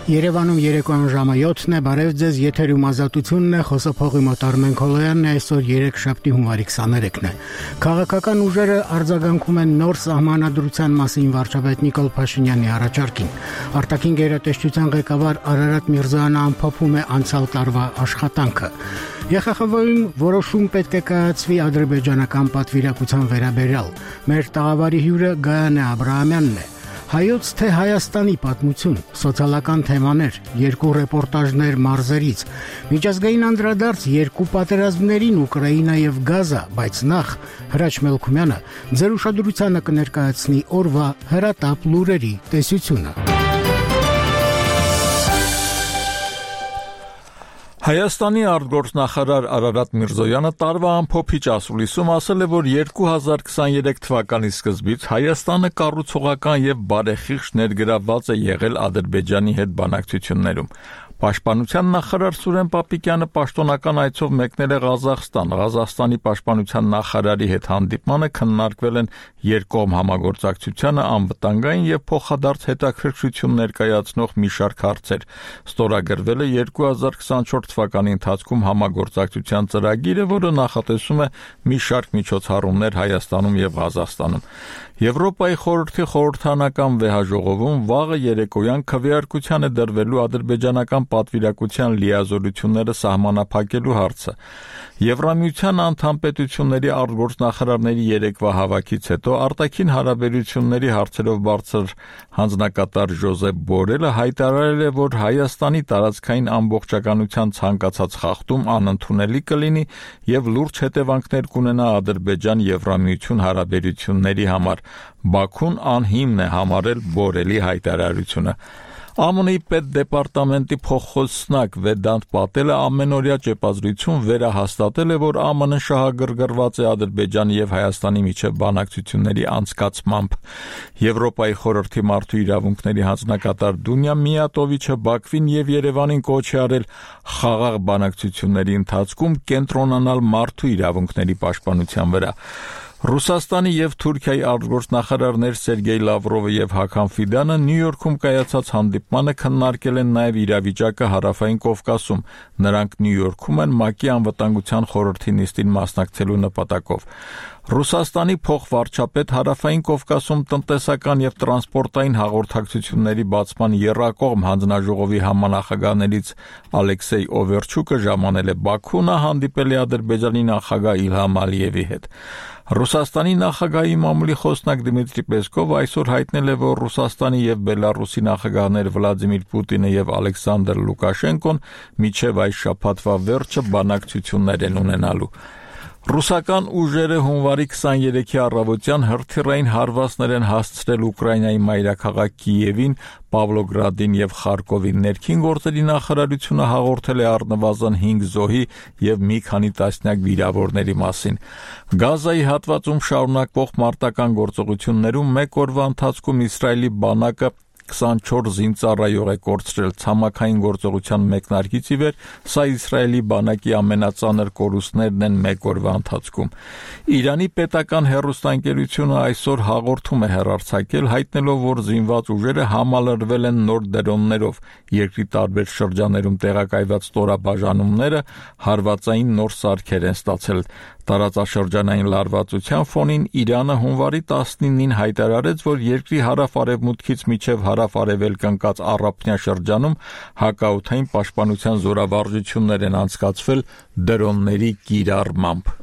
Երևանում երեկոյան ժամը 7-ն է, բարև ձեզ, եթերում ազատությունն է, խոսափողի մոտ Արմեն Քոլոյանն է, այսօր երեքշաբթի հունվարի 23-ն է։ Քաղաքական ուժերը արձագանքում են նոր սահմանադրության մասին վարչապետ Նիկոլ Փաշինյանի առաջարկին։ Արտաքին գերատեսչության ղեկավար Արարատ Միրզոյանը ամփոփում է անցյալ տարվա աշխատանքը։ ԵԽԽՎ-ում որոշում պետք է կայացվի ադրբեջանական պատվիրակության վերաբերյալ։ Մեր տաղավարի հյուրը Գայանե Աբրահամյանն է։ Հայոց թե Հայաստանի պատմություն, սոցիալական թեմաներ, երկու ռեպորտաժներ մարզերից, միջազգային անդրադարձ երկու պատերազմներին Ուկրաինա եւ Գազա, բայց նախ Հրաչ Մելքումյանը ձեր ուշադրությանը կներկայացնի օրվա հրատապ լուրերի տեսությունը։ Հայաստանի արտգործնախարար Արարատ Միրզոյանը տարվա ամփոփիչ ասուլիսում ասել է, որ 2023 թվականի սկզբից Հայաստանը կառուցողական եւ բարեխիղճ ներգրավված է եղել Ադրբեջանի հետ բանակցություններում։ Պաշտպանության նախարար Սուրեն Պապիկյանը պաշտոնական այցով մեկնել է Ղազախստան։ Ղազախստանի պաշտպանության նախարարի հետ հանդիպմանը քննարկվել են երկկողմ համագործակցությանը անվտանգային եւ փոխադարձ հետաքրքրություն ներկայացնող մի շարք հարցեր։ Ստորագրվել է 2024 թվականի ընթացքում համագործակցության ծրագիրը, որը նախատեսում է մի շարք միջոցառումներ Հայաստանում եւ Ղազախստանում։ Եվրոպայի խորհրդի խորհրդանական վեհաժողովում վաղը երեկոյան քվեարկության է դրվելու ադրբեջանական պատվիրակության լիազորությունները սահմանափակելու հարցը։ Եվրամիության անդամ պետությունների արտգործնախարարների երեկվա հավաքից հետո արտաքին հարաբերությունների հարցերով բարձր հանձնակատար Ժոզեփ Բորելը հայտարարել է, որ Հայաստանի տարածքային ամբողջականության ցանկացած խախտում անընդունելի կլինի եւ լուրջ հետևանքներ կունենա Ադրբեջան-Եվրամիություն հարաբերությունների համար։ Բաքուն անհիմն է համարել Բորելի հայտարարությունը։ ԱՄՆ-ի պետդեպարտամենտի փոխխոսնակ Վեդանտ Պատելը ամենօրյա ճեպազրույցում վերահաստատել է, որ ԱՄՆ-ն շահագրգռված է Ադրբեջանի եւ Հայաստանի միջև բանակցությունների անցկացմամբ։ Եվրոպայի խորհրդի մարդու իրավունքների հանձնակատար Դունյա Միատովիչը Բաքվին եւ Երևանին կոչ է արել խաղաղ բանակցությունների ընթացքում կենտրոնանալ մարդու իրավունքների պաշտպանության վրա։ Ռուսաստանի եւ Թուրքիայի արտգործնախարարներ Սերգեյ Լավրովը եւ Հական Ֆիդանը Նյու Յորքում կայացած հանդիպմանը քննարկել են նաեւ իրավիճակը Հարավային Կովկասում։ Նրանք Նյու Յորքում են ՄԱԿ-ի անվտանգության խորհրդի նիստին մասնակցելու նպատակով։ Ռուսաստանի փոխվարչապետ Հարավային Կովկասում տնտեսական եւ տրանսպորտային հաղորդակցությունների բացման եռակողմ հանձնաժողովի համանախագահներից Ալեքսեյ Օվերչուկը ժամանել է Բաքու, նա հանդիպել է Ադրբեջանի նախագահ Իլհամ Ալիևի հետ։ Ռուսաստանի նախագահի մամուլի խոսնակ Դմիտրի Պեսկովը այսօր հայտնել է, որ Ռուսաստանի եւ Բելարուսի նախագահներ Վլադիմիր Պուտինը եւ Ալեքսանդր Լուկաշենկոն մինչեւ այս շաբաթվա վերջը բանակցություններ են ունենալու։ Ռուսական ուժերը հունվարի 23-ի առավոտյան հրթիռային հարվածներ են հասցրել Ուկրաինայի մայրաքաղաք Կիևին, Պավլոգրադին եւ Խարկովին։ Ներքին գործերի նախարարությունը հաղորդել է առնվազն 5 զոհի եւ մի քանի տասնյակ վիրավորների մասին։ Գազայի հատվածում շարունակվող մարտական գործողություններում մեկ օրվա ընթացքում Իսրայելի բանակը 24 զինծառայող է կորցրել ցամաքային գործողության մեկնարկից ի վեր, սա Իսրայելի բանակի ամենածանր կորուստներն են մեկ օրվա ընթացքում։ Իրանի պետական հեռուստաընկերությունը այսօր հաղորդում է հեռարձակել, հայտնելով, որ զինված ուժերը համալրվել են նոր դրոններով։ Երկրի տարբեր շրջաններում տեղակայված ստորաբաժանումները հարվածային նոր սարքեր են ստացել։ Տարածաշրջանային լարվածության ֆոնին Իրանը հունվարի 19-ին հայտարարեց, որ երկրի հարավ-արևմուտքից մինչև հարավ-արևելք ընկած առափնյա շրջանում հակաօդային պաշտպանության զորավարժություններ են անցկացվել դրոնների կիրառմամբ։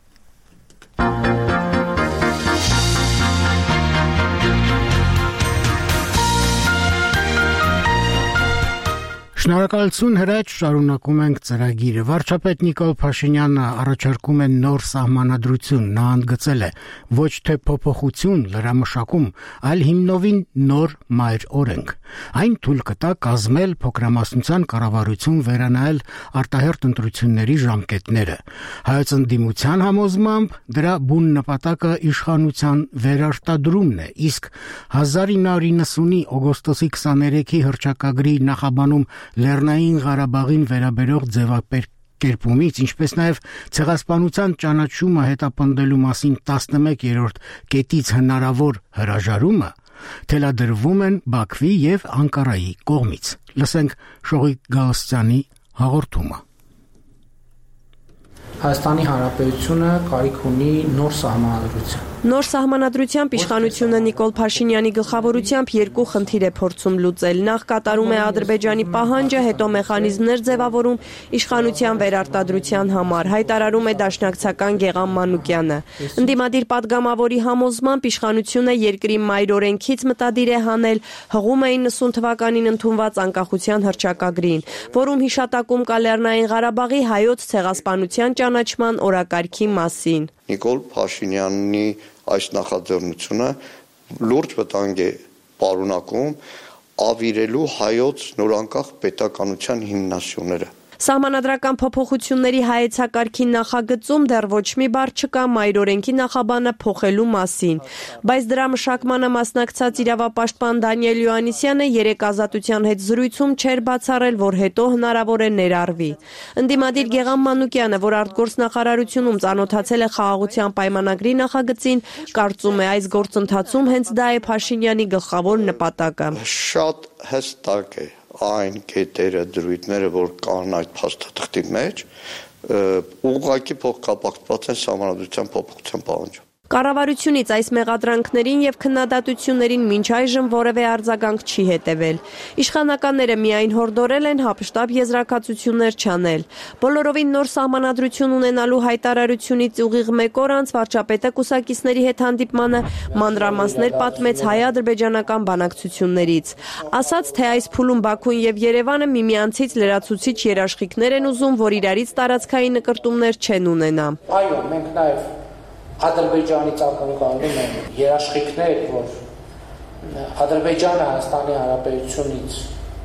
Շնորհակալություն Հրաչ, շարունակում ենք ծրագիրը։ Վարչապետ Նիկոլ Փաշինյանը առաջարկում է նոր սահմանադրություն, նա ընդգծել է ոչ թե փոփոխություն լրամշակում, այլ հիմնովին նոր մայր օրենք։ Այն թույլ կտա կազմել փոքրամասնության կառավարություն, վերանայել արտահերթ ընտրությունների ժամկետները։ Հայոց ընդդիմության համոզմամբ դրա բուն նպատակը իշխանության վերարտադրումն է, իսկ 1990-ի օգոստոսի 23-ի հռչակագրի նախաբանում Լեռնային Ղարաբաղին վերաբերող ձևակերպումից, ինչպես նաև ցեղասպանության ճանաչումը հետապնդելու մասին 11-րդ կետից հնարավոր հրաժարումը թելադրվում են Բաքվի եւ Անկարայի կողմից։ Լսենք Շողիկ Գալստյանի հաղորդումը։ Հայաստանի Հանրապետությունը կարիք ունի նոր սահմանադրության։ Նոր սահմանադրությամբ իշխանությունը Նիկոլ Փաշինյանի գլխավորությամբ երկու խնդիր է փորձում լուծել։ Նախ կատարում է Ադրբեջանի պահանջը, հետո մեխանիզմներ ձևավորում իշխանության վերարտադրության համար, հայտարարում է դաշնակցական Գեղամ Մանուկյանը։ Ընդդիմադիր падգամավորի համոզմամբ իշխանությունը երկրի մայր օրենքից մտադիր է հանել հղում է 90 թվականին ընդունված անկախության հռչակագրին, որում հիշատակում կա Լեռնային Ղարաբաղի հայոց ցեղասպանության ճանաչման օրակարգի մասին։ Նիկոլ Փաշինյանի այս նախաձեռնությունը լուրջ վտանգ է պարունակում ավիրելու հայոց նորանկախ պետականության հիմնասյուները։ Սահմանադրական փոփոխությունների հայեցակարգի նախագծում դեռ ոչ մի բառ չկա մայր օրենքի նախաբանը փոխելու մասին, բայց դրա մշակմանը մասնակցած իրավապաշտպան Դանիել Յոհաննիսյանը երեկ Ազատության հետ զրույցում չէր բացառել, որ հետո հնարավոր է ներառվի։ Ընդդիմադիր Գեղամ Մանուկյանը, որ արտգործնախարարությունում ծանոթացել է խաղաղության պայմանագրի նախագծին, կարծում է այս գործընթացում հենց դա է Փաշինյանի գլխավոր նպատակը։ Շատ հստակ է այն կետերը, դրույթները, որ կան այդ փաստաթղթի մեջ, ուղղակի փոխկապակցված են սահմանադրության փոփոխության պահանջով։ Կառավարությունից այս մեղադրանքներին եւ քննադատություններին մինչ այժմ որևէ արձագանք չի հետևել։ Իշխանականները միայն հորդորել են հապշտապ եզրակացություններ չանել։ Բոլորովին նոր սահմանադրություն ունենալու հայտարարությունից ուղիղ 1 օր անց վարչապետը կուսակիցների հետ հանդիպմանը մանրամասներ պատմեց հայ-ադրբեջանական բանակցություններից։ Ասաց, թե այս փուլում Բաքուն եւ Երևանը միմյանցից լրացուցիչ երաշխիքներ են ուզում, որ իրարից տարածքային նկրտումներ չեն ունենա։ Այո, մենք նաեւ Ադրբեջանից ակնկալում են երաշխիքներ, որ Ադրբեջանը Հայաստանի Հանրապետությունից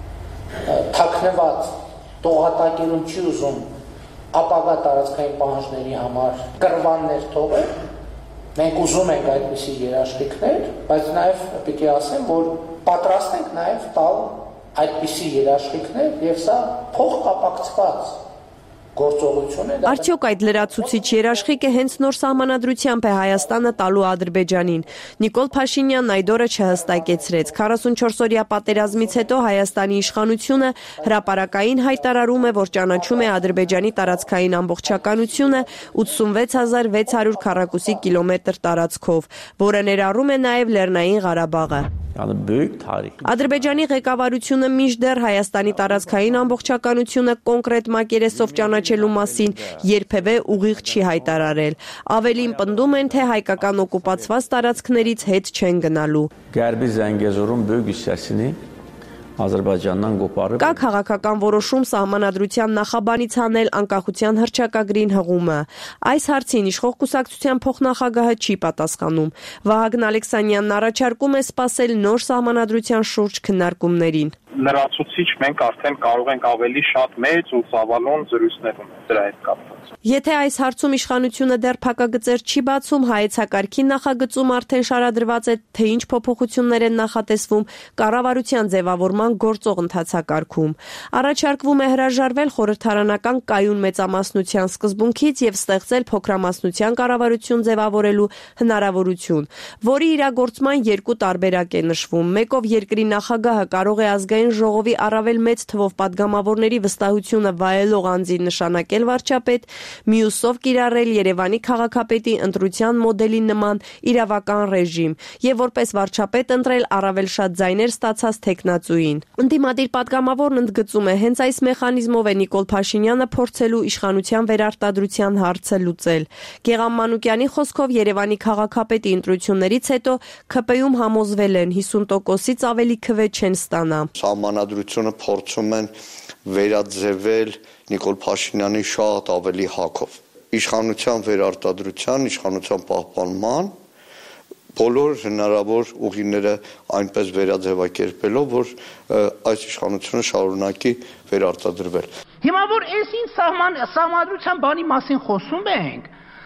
թաքնված տողատակերում չի ուզում ապագա տարածքային պահանջների համար կռվաններ թողել։ Մենք ուզում ենք այդպիսի երաշխիքներ, բայց նաև պիտի ասեմ, որ պատրաստ ենք նաև տալ այդպիսի երաշխիքներ եւ սա փոխկապակցված գործողություն է։ Արդյոք այդ լրացուցիչ երաշխիքը հենց նոր սահմանադրությամբ է Հայաստանը տալու Ադրբեջանին։ Նիկոլ Փաշինյանն այդ օրը չհստակեցրեց։ 44-օրյա պատերազմից հետո Հայաստանի իշխանությունը հրապարակային հայտարարում է, որ ճանաչում է Ադրբեջանի տարածքային ամբողջականությունը 86600 քառակուսի կիլոմետր տարածքով, որը ներառում է նաև Լեռնային Ղարաբաղը։ Ադրբեջանի ղեկավարությունը մինչդեռ Հայաստանի տարածքային ամբողջականությունը կոնկրետ մակերեսով ճանաչելու մասին երբևէ ուղիղ չի հայտարարել։ Ավելին պնդում են, թե հայկական օկուպացված տարածքներից հետ չեն գնալու։ Գերբի Զանգեզուրում բույգ հյուսիսին Ադրբեջանն գոպարը Կա քաղաքական որոշում սահմանադրության նախաբանից հանել անկախության հռչակագրին հղումը։ Այս հարցին իշխող կուսակցության փոխնախագահը չի պատասխանում։ Վահագն Ալեքսանյանն առաջարկում է սպասել նոր սահմանադրության շուրջ քննարկումներին։ Լրացուցիչ մենք արդեն կարող ենք ավելի շատ մեծ ու ծավալուն զրույցներ ունենալ դրա հետ կապված։ Եթե այս հարցում իշխանությունը դեռ փակագծեր չի բացում, հայեցակարգի նախագծում արդեն շարադրված է, թե ինչ փոփոխություններ են նախատեսվում կառավարության ձևավորման գործող ընթացակարգում։ Առաջարկվում է հրաժարվել խորհրդարանական կայուն մեծամասնության սկզբունքից եւ ստեղծել փոքրամասնության կառավարություն ձևավորելու հնարավորություն, որի իրագործման երկու տարբերակ է նշվում։ Մեկով երկրի նախագահը կարող է ազգային ժողովի առավել մեծ թվով падգամավորների վստահությունը վայելող անձի նշանակել վարչապետ, մյուսով կիրառել Երևանի քաղաքապետի ընտրության մոդելի նման իրավական ռեժիմ եւ որպես վարչապետ ընտրել առավել շատ ձայներ ստացած տեխնացուին։ Ընդդիմադիր падգամավորն ընդգծում է, հենց այս մեխանիզմով է Նիկոլ Փաշինյանը փորձելու իշխանության վերարտադրության հարցը լուծել։ Գեղամ Մանուկյանի խոսքով Երևանի քաղաքապետի ընտրություններից հետո ՔՊ-ում համոզվել են 50%-ից ավելի քվե չեն ստանա։ Սահմանադրությունը փորձում են վերաձևել Նիկոլ Փաշինյանի շատ ավելի հակով։ Իշխանության վերարտադրության, իշխանության պահպանման բոլոր հնարավոր ուղիները այնպես վերաձևակերպելով, որ այս իշխանությունը շարունակի վերարտադրվել։ Հիմա որ այս ինչ սահմանադրության բանի մասին խոսում ենք,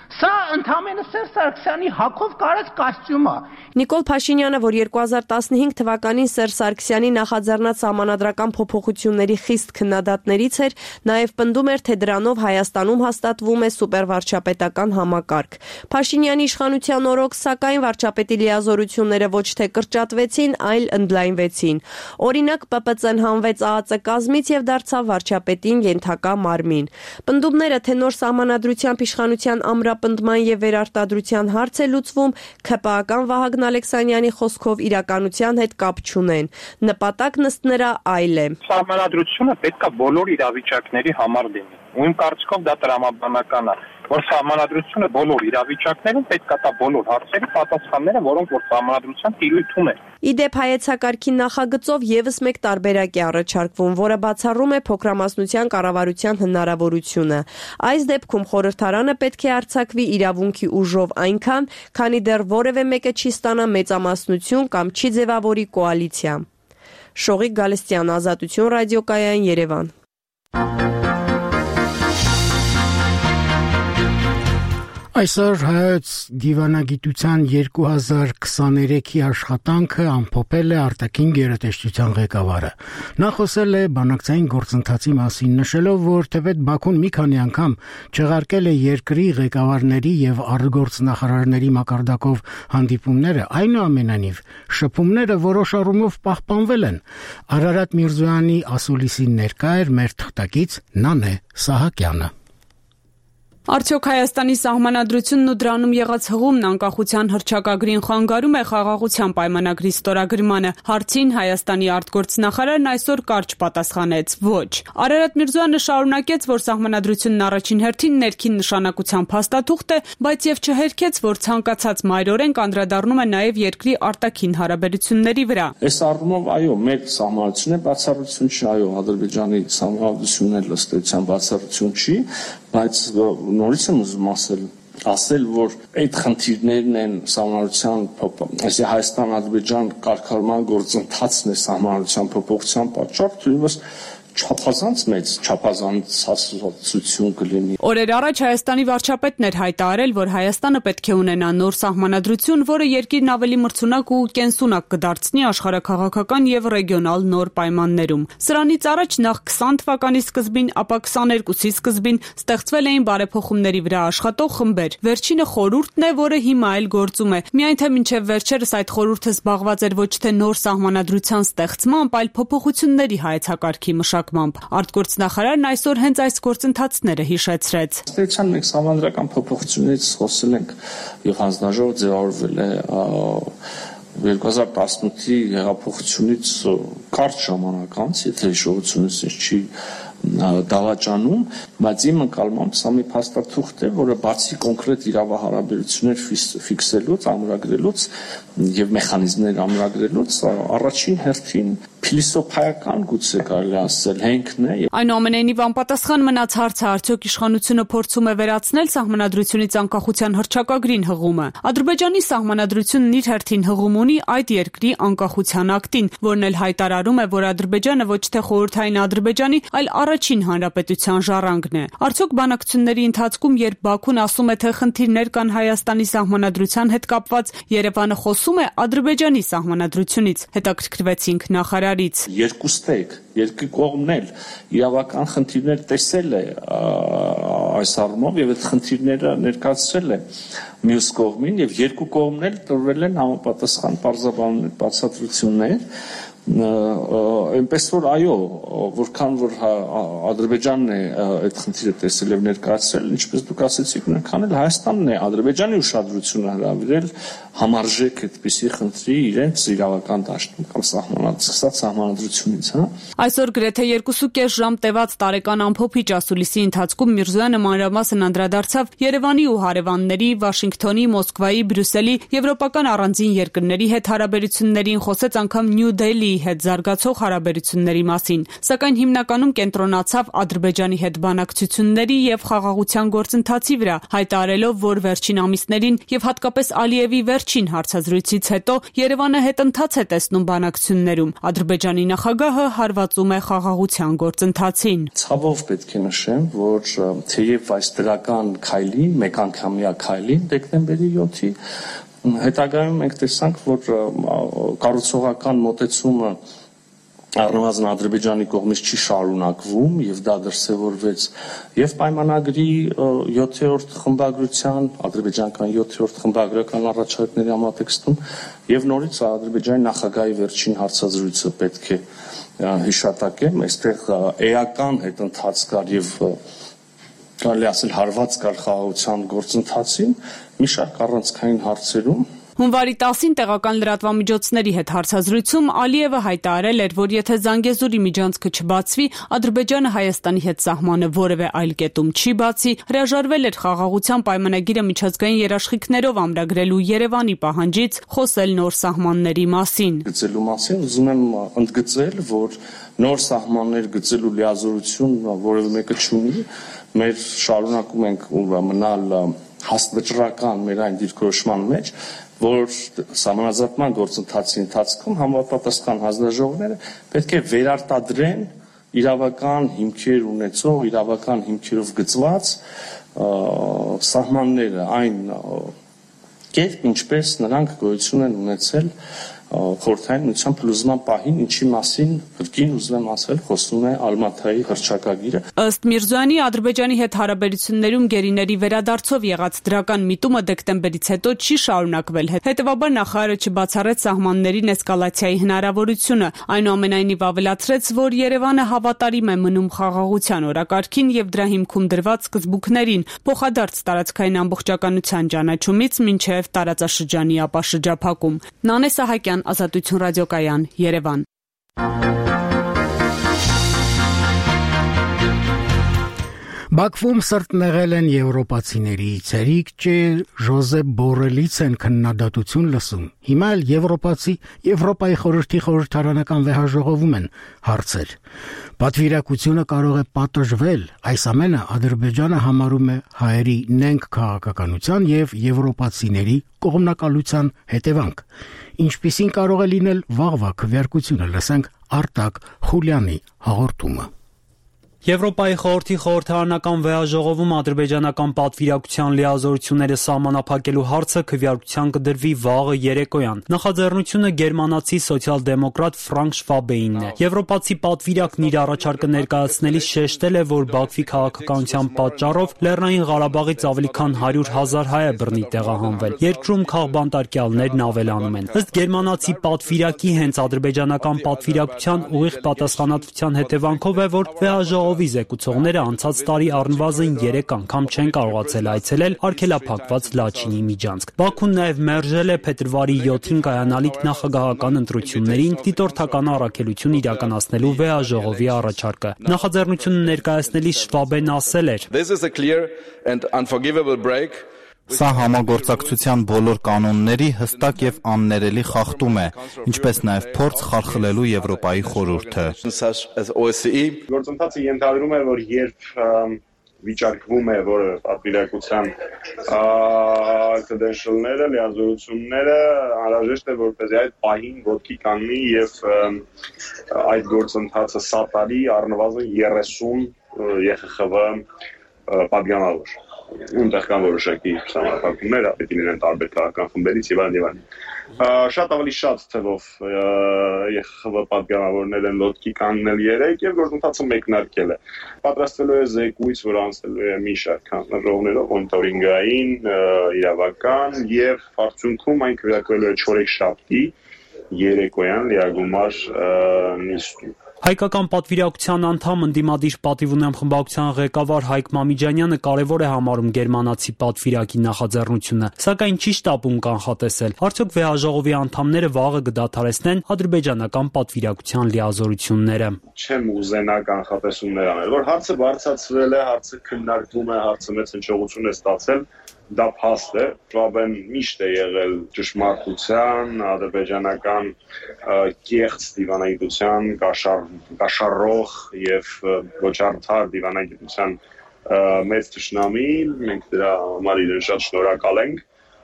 Սա ընդհանրապես Սերժ Սարգսյանի հակով կարած կոստյում է։ Նիկոլ Փաշինյանը, որ 2015 թվականին Սերժ Սարգսյանի նախաձեռնած սահմանադրական փոփոխությունների խիստ քննադատներից էր, նաև պնդում էր, թե դրանով Հայաստանում հաստատվում է սուպերվարչապետական համակարգ։ Փաշինյանի իշխանության օրոք, սակայն, վարչապետի լիազորությունները ոչ թե կրճատվեցին, այլ ընդլայնվեցին։ Օրինակ, ՊՊՑ-ն հանվեց ԱԱԾ կազմից եւ դարձավ վարչապետին ենթակա մարմին։ Պնդումները, թե նոր սահմանադրությամբ իշխանության ամրապնդման եւ վերարտադրության հարց է լուծվում, ՔՊԱ-ական Վահագն Ալեքսանյանի խոսքով իրականության հետ կապ չունեն։ Նպատակն ըստ նրա այլ է։ Սահմանադրությունը պետք է բոլոր իրավիճակների համար լինի։ Ու իմ կարծիքով դա տրամաբանական է, որ սահմանադրությունը բոլոր իրավիճակներում պետք է տա բոլոր հարցերի պատասխանները, որոնք որ սահմանադրության տիրույթում են։ Իդեպ հայեցակարգի նախագծով եւս մեկ տարբերակ է առաջարկվում, որը բացառում է փոքրամասնության կառավարության հնարավորությունը։ Այս դեպքում խորհրդարանը պետք է արձակվի իրավունքի ուժով այնքան, քանի դեռ որևէ մեկը չի ստանա մեծամասնություն կամ չի ձևավորի կոալիցիա։ Շողիկ Գալստյան, Ազատություն ռադիոկայան, Երևան։ Այսօր հայոց դիվանագիտության 2023-ի աշխատանքը ամփոփել է արտաքին գերատեսչության ղեկավարը։ Նա խոսել է բանակցային գործընթացի մասին, նշելով, որ թեպետ Բաքուն մի քանի անգամ չեղարկել է երկրի ղեկավարների եւ արտգործնախարարների մակարդակով հանդիպումները, այնուամենայնիվ շփումները որոշ առումով պահպանվել են։ Արարատ Միրզոյանի ասուլիսին ներկա էր մեր թղթակից Նանե Սահակյանը։ Արդյոք Հայաստանի սահմանադրությունն ու դրանում եղած հղումն անկախության հռչակագրին խանգարում է խաղաղության պայմանագրի ստորագրմանը։ Հարցին Հայաստանի արտգործնախարարն այսօր կարճ պատասխանեց՝ ոչ։ Արարատ Միրզոյանը շարունակեց, որ սահմանադրությունն առաջին հերթին ներքին նշանակության փաստաթուղթ է, բայց եւ չհերքեց, որ ցանկացած մայրօրենք անդրադառնում է նաեւ երկրի արտաքին հարաբերությունների վրա։ Այս առումով այո, մեր սահմանադրությունը բացառություն չի, այո, Ադրբեջանի սահմանադրությունն ըստ էության բացառություն չի, բայց նորից եմ ուզում ասել, որ այդ խնդիրներն են սահմանադրության այսինքն Հայաստան-Ադրբեջան կարգավորման գործընթացն է սահմանադրության փոփոխության պատճառ, թույլս չափազանց մեծ չափազանցություն կլինի։ Օրեր առաջ Հայաստանի վարչապետն էր հայտարարել, որ Հայաստանը պետք է ունենա նոր սահմանադրություն, որը երկիրն ավելի մրցունակ ու կենսունակ կդարձնի աշխարհաքաղաքական եւ ռեգիոնալ նոր պայմաններում։ Սրանից առաջ նախ 20 թվականի սկզբին, ապա 22-ի սկզբին ստեղծվել էին բարեփոխումների վրա աշխատող խմբեր։ Վերջինը խորհուրդն է, որը հիմա էլ գործում է։ Միայն թե մինչև վերջերս այդ խորհուրդը զբաղված էր ոչ թե նոր սահմանադրության ստեղծմամբ, այլ փոփոխությունների հայեցակարգի մշակմամբ։ Արտգործնախարարն այսօր հենց այս գործընթացները հիշեցրեց։ Ստեցան մենք սահմանադրական փոփոխություններից խոսել ենք եւ հանձնաժողով ձևավորվել է 2018-ի հեղափոխությունից կարճ ժամանակ անց, եթե հիշողությունս չի դավաճանում, բայց իմ ընկալմամբ սա մի փաստաթուղթ է, որը բացի կոնկրետ իրավահարաբերություններ ֆիքսելուց, ամրագրելուց եւ մեխանիզմներ ամրագրելուց, առաջին հերթին փիլիսոփայական գուցե կարելի ասել հենքն է։ Այնուամենայնիվ անպատասխան մնաց հարցը, արդյոք իշխանությունը փորձում է վերացնել սահմանադրությունից անկախության հռչակագրին հղումը։ Ադրբեջանի սահմանադրությունն իր հերթին հղում ունի այդ երկրի անկախության ակտին, որն էլ հայտարարում է, որ Ադրբեջանը ոչ թե խորհրդային Ադրբեջանի, այլ առաջին հանրապետության ժառանգն է։ Արդյոք բանակցությունների ընթացքում, երբ Բաքուն ասում է, թե խնդիրներ կան Հայաստանի սահմանադրության հետ կապված, Երևանը խոսում է Ադրբեջանի սահմանադրությունից։ Հետաքրքրվեցինք նախարարից։ Երկուստեք, երկու կողմն էլ իրավական խնդիրներ տեսել է այս առումով եւ այդ խնդիրները ներկայացրել է մյուս կողմին եւ երկու կողմն էլ տրվել են համապատասխան պարզաբանումներ, բացատրություններ։ Այնպես որ այո, որքան որ Ադրբեջանն է այդ խնդիրը տեսել եւ ներկայացրել, ինչպես դուք ասեցիք, նույնքան էլ Հայաստանն է Ադրբեջանի ուշադրությունը հրավիրել համարժեք այդպիսի խնդրի իրենց իրավական դաշտում կամ սահմանադրությունից, հա։ Այսօր գրեթե 2.5 ժամ տևած տարեկան ամփոփիչ ասուլիսի ընթացքում Միրզոյանը մանրամասն անդրադարձավ Երևանի ու հարևանների, Վաշինգտոնի, Մոսկվայի, Բրյուսելի, եվրոպական առանձին երկրների հետ հարաբերություններին, խոսեց անգամ Նյու Դելիի հետ զարգացող հարաբերությունների մասին, սակայն հիմնականում կենտրոնացավ Ադրբեջանի հետ բանակցությունների եւ խաղաղության գործընթացի վրա, հայտարարելով, որ վերջին ամիսներին եւ հատկապես Ալիևի վերջ Վերջին հարցազրույցից հետո Երևանը հետընթաց է տեսնում բանակցություններում։ Ադրբեջանի նախագահը հարվածում է խաղաղության գործընթացին։ Ցավով պետք է նշեմ, որ թեև այս դրական քայլի, մեկանգամյա քայլին դեկտեմբերի 7-ի հետագայում մենք տեսանք, որ կառուցողական մոտեցումը առնվազն Ադրբեջանի կողմից չի շարունակվում եւ դա դրսեւորվեց եւ պայմանագրի 7-րդ խմբագրության ադրբեջանական 7-րդ խմբագրական առաջարկների համատեքստում եւ նորից Ադրբեջանի նախագահի վերջին հարցազրույցը պետք է հիշատակեմ, այստեղ էական հետընթաց կար եւ կարելի ասել հարված կար խաղաղության գործընթացին մի շարք առանցքային հարցերում Հունվարի 10-ին տեղական լրատվամիջոցների հետ հարցազրույցում Ալիևը հայտարարել էր, որ եթե Զանգեզուրի միջանցքը չբացվի, Ադրբեջանը Հայաստանի հետ սահմանը որևէ այլ կետում չի բացի, հրաժարվել էր խաղաղության պայմանագիրը միջազգային երաշխիքներով ամրագրելու Երևանի պահանջից, խոսել նոր սահմանների մասին։ Գծելու մասին ուզում եմ ընդգծել, որ նոր սահմաններ գծելու լիազորություն որևէ մեկը չունի, մեր շարունակում ենք մնալ հաստվճռական մեր այն դիրքորոշման մեջ, որ սահմանազատման գործընթացի ընթացքում համապատասխան հանձնաժողովները պետք է վերարտադրեն իրավական հիմքեր ունեցող, իրավական հիմքերով գծված սահմանները այն կերպ, ինչպես նրանք գոյություն են ունեցել խորհրդային միության փլուզման պահին, ինչի մասին կրկին ուզում եմ ասել, խոսում է Ալմաթայի հռչակագիրը։ Ըստ Միրզոյանի Ադրբեջանի հետ հարաբերություններում գերիների վերադարձով եղած դրական միտումը դեկտեմբերից հետո չի շարունակվել։ Հետևաբար նախարարը չբացառեց սահմաններին էսկալացիայի հնարավորությունը, այնուամենայնիվ ավելացրեց, որ Երևանը հավատարիմ է մնում խաղաղության օրակարգին եւ դրա հիմքում դրված սկզբունքներին, փոխադարձ տարածքային ամբողջականության ճանաչումից մինչեւ տարածաշրջանի ապաշրջափակում։ Նանե Սահակյան, Ազատություն ռադիոկայան, Երևան։ Բաքվում սրտնեղել են եվրոպացիների ցերիկ Ժոզեփ Բորելից են քննադատություն լսում։ Հիմա էլ Եվրոպայի խորհրդի խորհրդարանական վեհաժողովում են հարցեր։ Պատվիրակությունը կարող է պատժվել, այս ամենը Ադրբեջանը համարում է հայերի նենգ քաղաքականության եւ եվրոպացիների կողմնակալության հետևանք։ Ինչպիսին կարող է լինել վաղվա քվեարկությունը, լսենք Արտակ Խուլյանի հաղորդումը։ Եվրոպայի խորհրդի խորհրդարանական վեհաժողովում ադրբեջանական պատվիրակության լիազորությունները սահմանափակելու հարցը քվեարկության կդրվի վաղը երեկոյան։ Նախաձեռնությունը գերմանացի սոցիալ-դեմոկրատ Ֆրանկ Շվաբեինն է։ Եվրոպացի պատվիրակն իր առաջարկը ներկայացնելիս շեշտել է, որ Բաքվի քաղաքականության պատճառով Լեռնային Ղարաբաղից ավելի քան 100,000 հայ է բռնի տեղահանվել։ Երկրում քաղբանտարկյալներն ավելանում են։ Ըստ գերմանացի պատվիրակի հենց ադրբեջանական պատվիրակության ուղիղ պատասխանատվության հետևանքով է, որ վեհաժողովը զեկուցողները անցած տարի առնվազն 3 անգամ չեն կարողացել այցելել արգելափակված Լաչինի միջանցք։ Բաքուն նաև մերժել է փետրվարի 7-ին կայանալիք նախագահական ընտրություններին դիտորդական առաքելություն իրականացնելու վեհաժողովի առաջարկը։ Նախաձեռնությունը ներկայացնելիս Շվաբեն ասել էր. Սա համագործակցության բոլոր կանոնների հստակ եւ աններելի խախտում է, ինչպես նաեւ փորձ խարխլելու Եվրոպայի խորհուրդը։ Գործընթացը ենթադրում է, որ երբ վիճակվում է, որ պատվիրակության credential-ները, լիազորությունները անհրաժեշտ է, որպեսզի այդ պահին ոտքի կանգնի եւ այդ գործընթացը սատարի առնվազն 30 ԵԽԽՎ պատգամավոր։ Ունտեղ կան որոշակի սահմանափակումներ, պետք է լինեն տարբեր քաղաքական խմբերից եւ այլն։ Շատ ավելի շատ թվով ԵԽԽՎ պատգամավորներ են ոտքի կանգնել 3 եւ գործընթացը մեկնարկել է։ Պատրաստվելու է զեկույց, որ անցնելու է մի շարք հանձնաժողովներով, մոնիտորինգային, իրավական եւ արդյունքում այն քվեարկվելու է չորեքշաբթի երեկոյան լիագումար նիստում։ Հայկական պատվիրակության անդամ ընդդիմադիր պատիվ ունեմ խմբակցության ղեկավար Հայկ Մամիջանյանը կարևոր է համարում գերմանացի պատվիրակի նախաձեռնությունը, սակայն չի շտապում կանխատեսել, արդյոք վեհաժողովի անդամները վաղը կդադարեցնեն ադրբեջանական պատվիրակության լիազորությունները։ Չեմ ուզենա կանխատեսումներ անել, որ հարցը բարձրացվել է, հարցը քննարկվում է, հարցը մեծ հնչողություն է ստացել, դա փաստ է, Շվաբեն միշտ է եղել ճշմարտության, ադրբեջանական կեղծ դիվանագիտության, կաշառող եւ ոչ արդար դիվանագիտության մեծ թշնամի, մենք դրա համար իրեն շատ շնորհակալ ենք,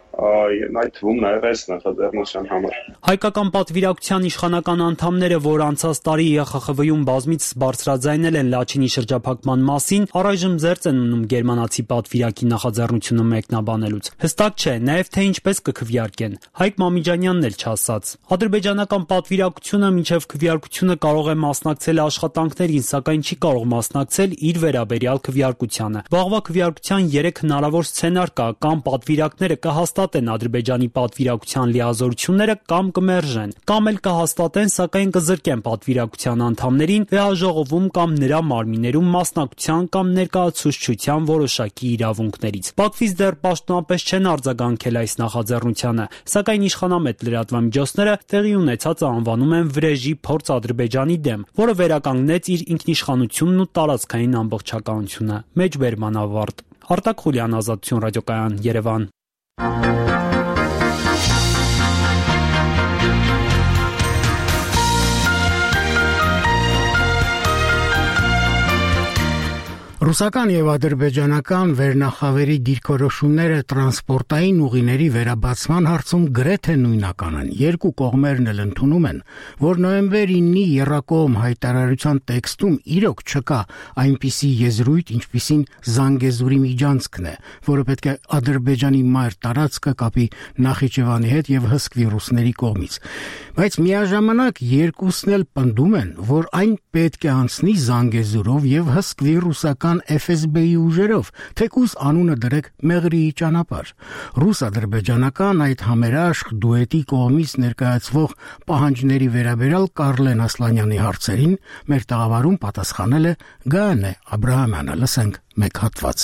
այդ թվում նաև այս նախաձեռնության համար։ Հայկական պատվիրակության իշխանական անդամները, որ անցած տարի ԵԽԽՎ-ում բազմիցս բարձրաձայնել են Լաչինի շրջափակման մասին, առայժմ զերծ են ունում գերմանացի պատվիրակի նախաձեռնությունը մեկնաբանելուց։ Հստակ չէ նաև թե ինչպես կքվեարկեն։ Հայկ Մամիջանյանն էլ չասաց։ Ադրբեջանական պատվիրակությունը մինչև քվեարկությունը կարող է մասնակցել աշխատանքներին, սակայն չի կարող մասնակցել իր վերաբերյալ քվեարկությանը։ Վաղվա քվեարկության 3 հնարավոր սցենար կա, կամ պատվիրակները կհաստատեն Ադրբեջանի պատվիրակության լիազորությունները կամ կմերժեն, կամ էլ կհաստատեն, սակայն կզրկեն պատվիրակության անդամներին վեհաժողովում կամ նրա մարմիններում մասնակցության կամ ներկայացուցչության որոշակի իրավունքներից։ Բաքվից դեռ պաշտոնապես չեն արձագանքել այս նախաձեռնությանը, սակայն իշխանամետ լրատվամիջոցները տեղի ունեցածը անվանում են վրեժի փորձ Ադրբեջանի դեմ, որը վերականգնեց իր ինքնիշխանությունն ու տարածքային ամբողջականությունը։ Մեջբերման ավարտ։ Արտակ Խուլյան, Ազատություն ռադիոկայան, Երևան։ Ռուսական եւ ադրբեջանական վերնախավերի դիրքորոշումները տրանսպորտային ուղիների վերաբացման հարցում գրեթե նույնական են։ Երկու կողմերն էլ ընդունում են, որ նոյեմբեր 9-ի եռակողմ հայտարարության տեքստում իրոք չկա այնպիսի եզրույթ, ինչպիսին Զանգեզուրի միջանցքն է, որը պետք է Ադրբեջանի մայր տարածքը կապի Նախիջևանի հետ եւ հսկվի ռուսների կողմից։ Բայց միաժամանակ երկուսն էլ պնդում են, որ այն պետք է անցնի Զանգեզուրով եւ հսկվի ռուսական FSB-ի ուժերով, թեկուզ անունը դրեք Մեղրիի ճանապարհ։ Ռուս-ադրբեջանական այդ համերաշխ դուետի կողմից ներկայացվող պահանջների վերաբերյալ Կարլեն Ասլանյանի հարցերին մեր տաղավարում պատասխանել է Գայանե Աբրահամյանը։ Լսենք մեկ հատված։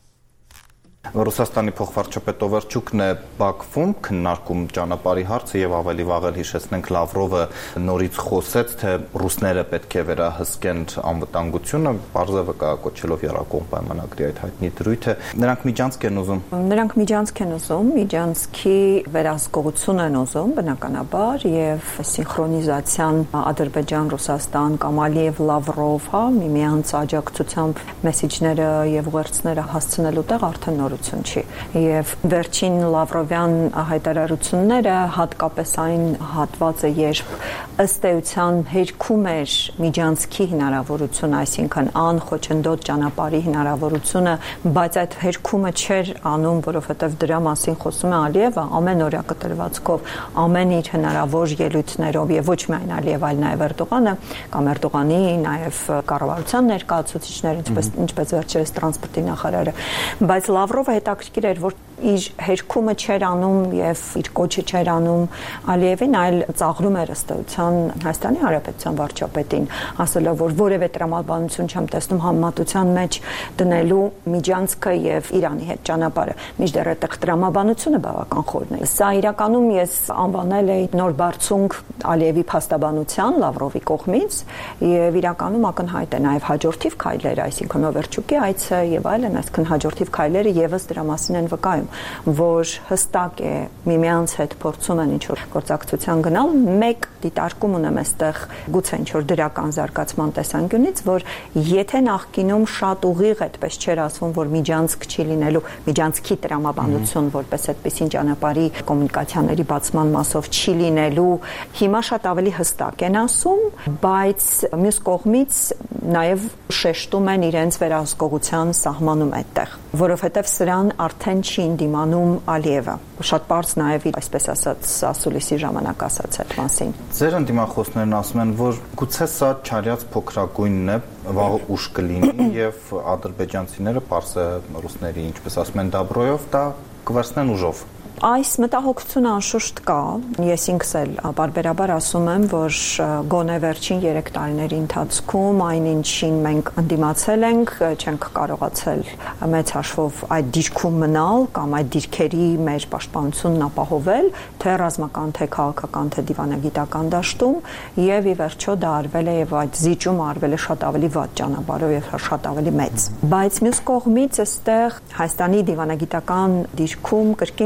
Ռուսաստանի փոխվարչապետ Օվերչուկն է Բաքվում քննարկում ճանապարհի հարցը եւ ավելի վաղ էլ հիշեցնենք Լավրովը նորից խոսեց, թե ռուսները պետք է վերահսկեն անվտանգությունը, բարձրավը կոչելով եռակողմ պայմանագրի այդ հայտնի դրույթը։ Նրանք միջանցք են ուզում։ Նրանք միջանցք են ուզում, միջանցքի վերահսկողություն են ուզում, բնականաբար, եւ սինխրոնիզացիան Ադրբեջան-Ռուսաստան կամ Ալիև-Լավրով, միմյանց աջակցությամբ մեսիջները եւ ուղերձները հասցնելու տեղ արդեն նորություն չի։ Եվ վերջին Լավրովյան հայտարարությունները հատկապես այն հատվածը, երբ ըստ էության հերքում էր միջանցքի հնարավորությունը, այսինքն անխոչնդոտ ճանապարհի հնարավորությունը, բայց այդ հերքումը չէր անում, որովհետև դրա մասին խոսում է Ալիևը ամեն օրյա կտրվածքով, ամեն իր հնարավոր ելույթներով եւ ոչ միայն Ալիև, այլ նաեւ Էրդողանը կամ Էրդողանի, նաեւ կառավարության ներկայացուցիչներ, ինչպես վերջերս տրանսպորտի նախարարը, բայց Լավրովը հետաքրքիր էր, որ իր հերքումը չէր անում եւ իր կոչը չէր անում Ալիևին, այլ ծաղրում էր ըստ էության Հայաստանի Հանրապետության վարչապետին, ասելով, որ որևէ տրամաբանություն չեմ տեսնում համեմատության մեջ դնելու միջանցքը եւ Իրանի հետ ճանապարհը։ Մինչդեռ այդտեղ տրամաբանությունը բավական խորն է։ Սա իրականում ես անվանել էի նոր բարձունք Ալիևի փաստաբանության Լավրովի կողմից եւ իրականում ակնհայտ է նաեւ հաջորդիվ քայլերը, այսինքն Օվերչուկի այցը եւ այլն, այսինքն հաջորդիվ քայլերը եւս դրա մասին են վկայում, որ հստակ է միմյանց հետ փորձում են ինչ-որ գործակցության գնալ, մեկ դիտարկում ունեմ այստեղ գուցե ինչ-որ դրական զարգացման տեսանկյունից, որ եթե նախկինում շատ ուղիղ այդպես չէր ասվում, որ միջանցք չի լինելու, միջանցքի տրամաբանություն որպես այդպիսին ճանապարհի կոմունիկացիաների բացման մասով չի լինելու, հիմա շատ ավելի հստակ են ասում, բայց մյուս կողմից նաև շեշտում են իրենց վերահսկողության սահմանում այդտեղ, որովհետև սրան արդեն չի դիմանում Ալիևը։ Շատ բարձ նաև այսպես ասած ասուլիսի ժամանակ ասաց այդ մասին։ Ձեր ընդդիմախոսներն ասում են, որ գուցե սա չարյաց փոքրագույնն է, վաղը ուշ կլինի եւ ադրբեջանցիները պարսը ռուսների, ինչպես ասում են, դաբրոյով դա կվերցնեն ուժով։ Այս մտահոգությունը անշուշտ կա։ Ես ինքս էլ բարբերաբար ասում եմ, որ գոնե վերջին 3 տարիների ընթացքում այն ինչին մենք ընդդիմացել ենք, չենք կարողացել մեծ հաշվով այդ դիրքում մնալ կամ այդ դիրքերի մեր պաշտպանությունն ապահովել, թե ռազմական, թե քաղաքական, թե դիվանագիտական դաշտում, եւ ի վերջո դա արվել է եւ այդ զիջումը արվել է շատ ավելի վատ ճանապարհով եւ շատ ավելի մեծ։ Բայց մյուս կողմից այստեղ Հայաստանի դիվանագիտական դիրքում կրկին փոփոխ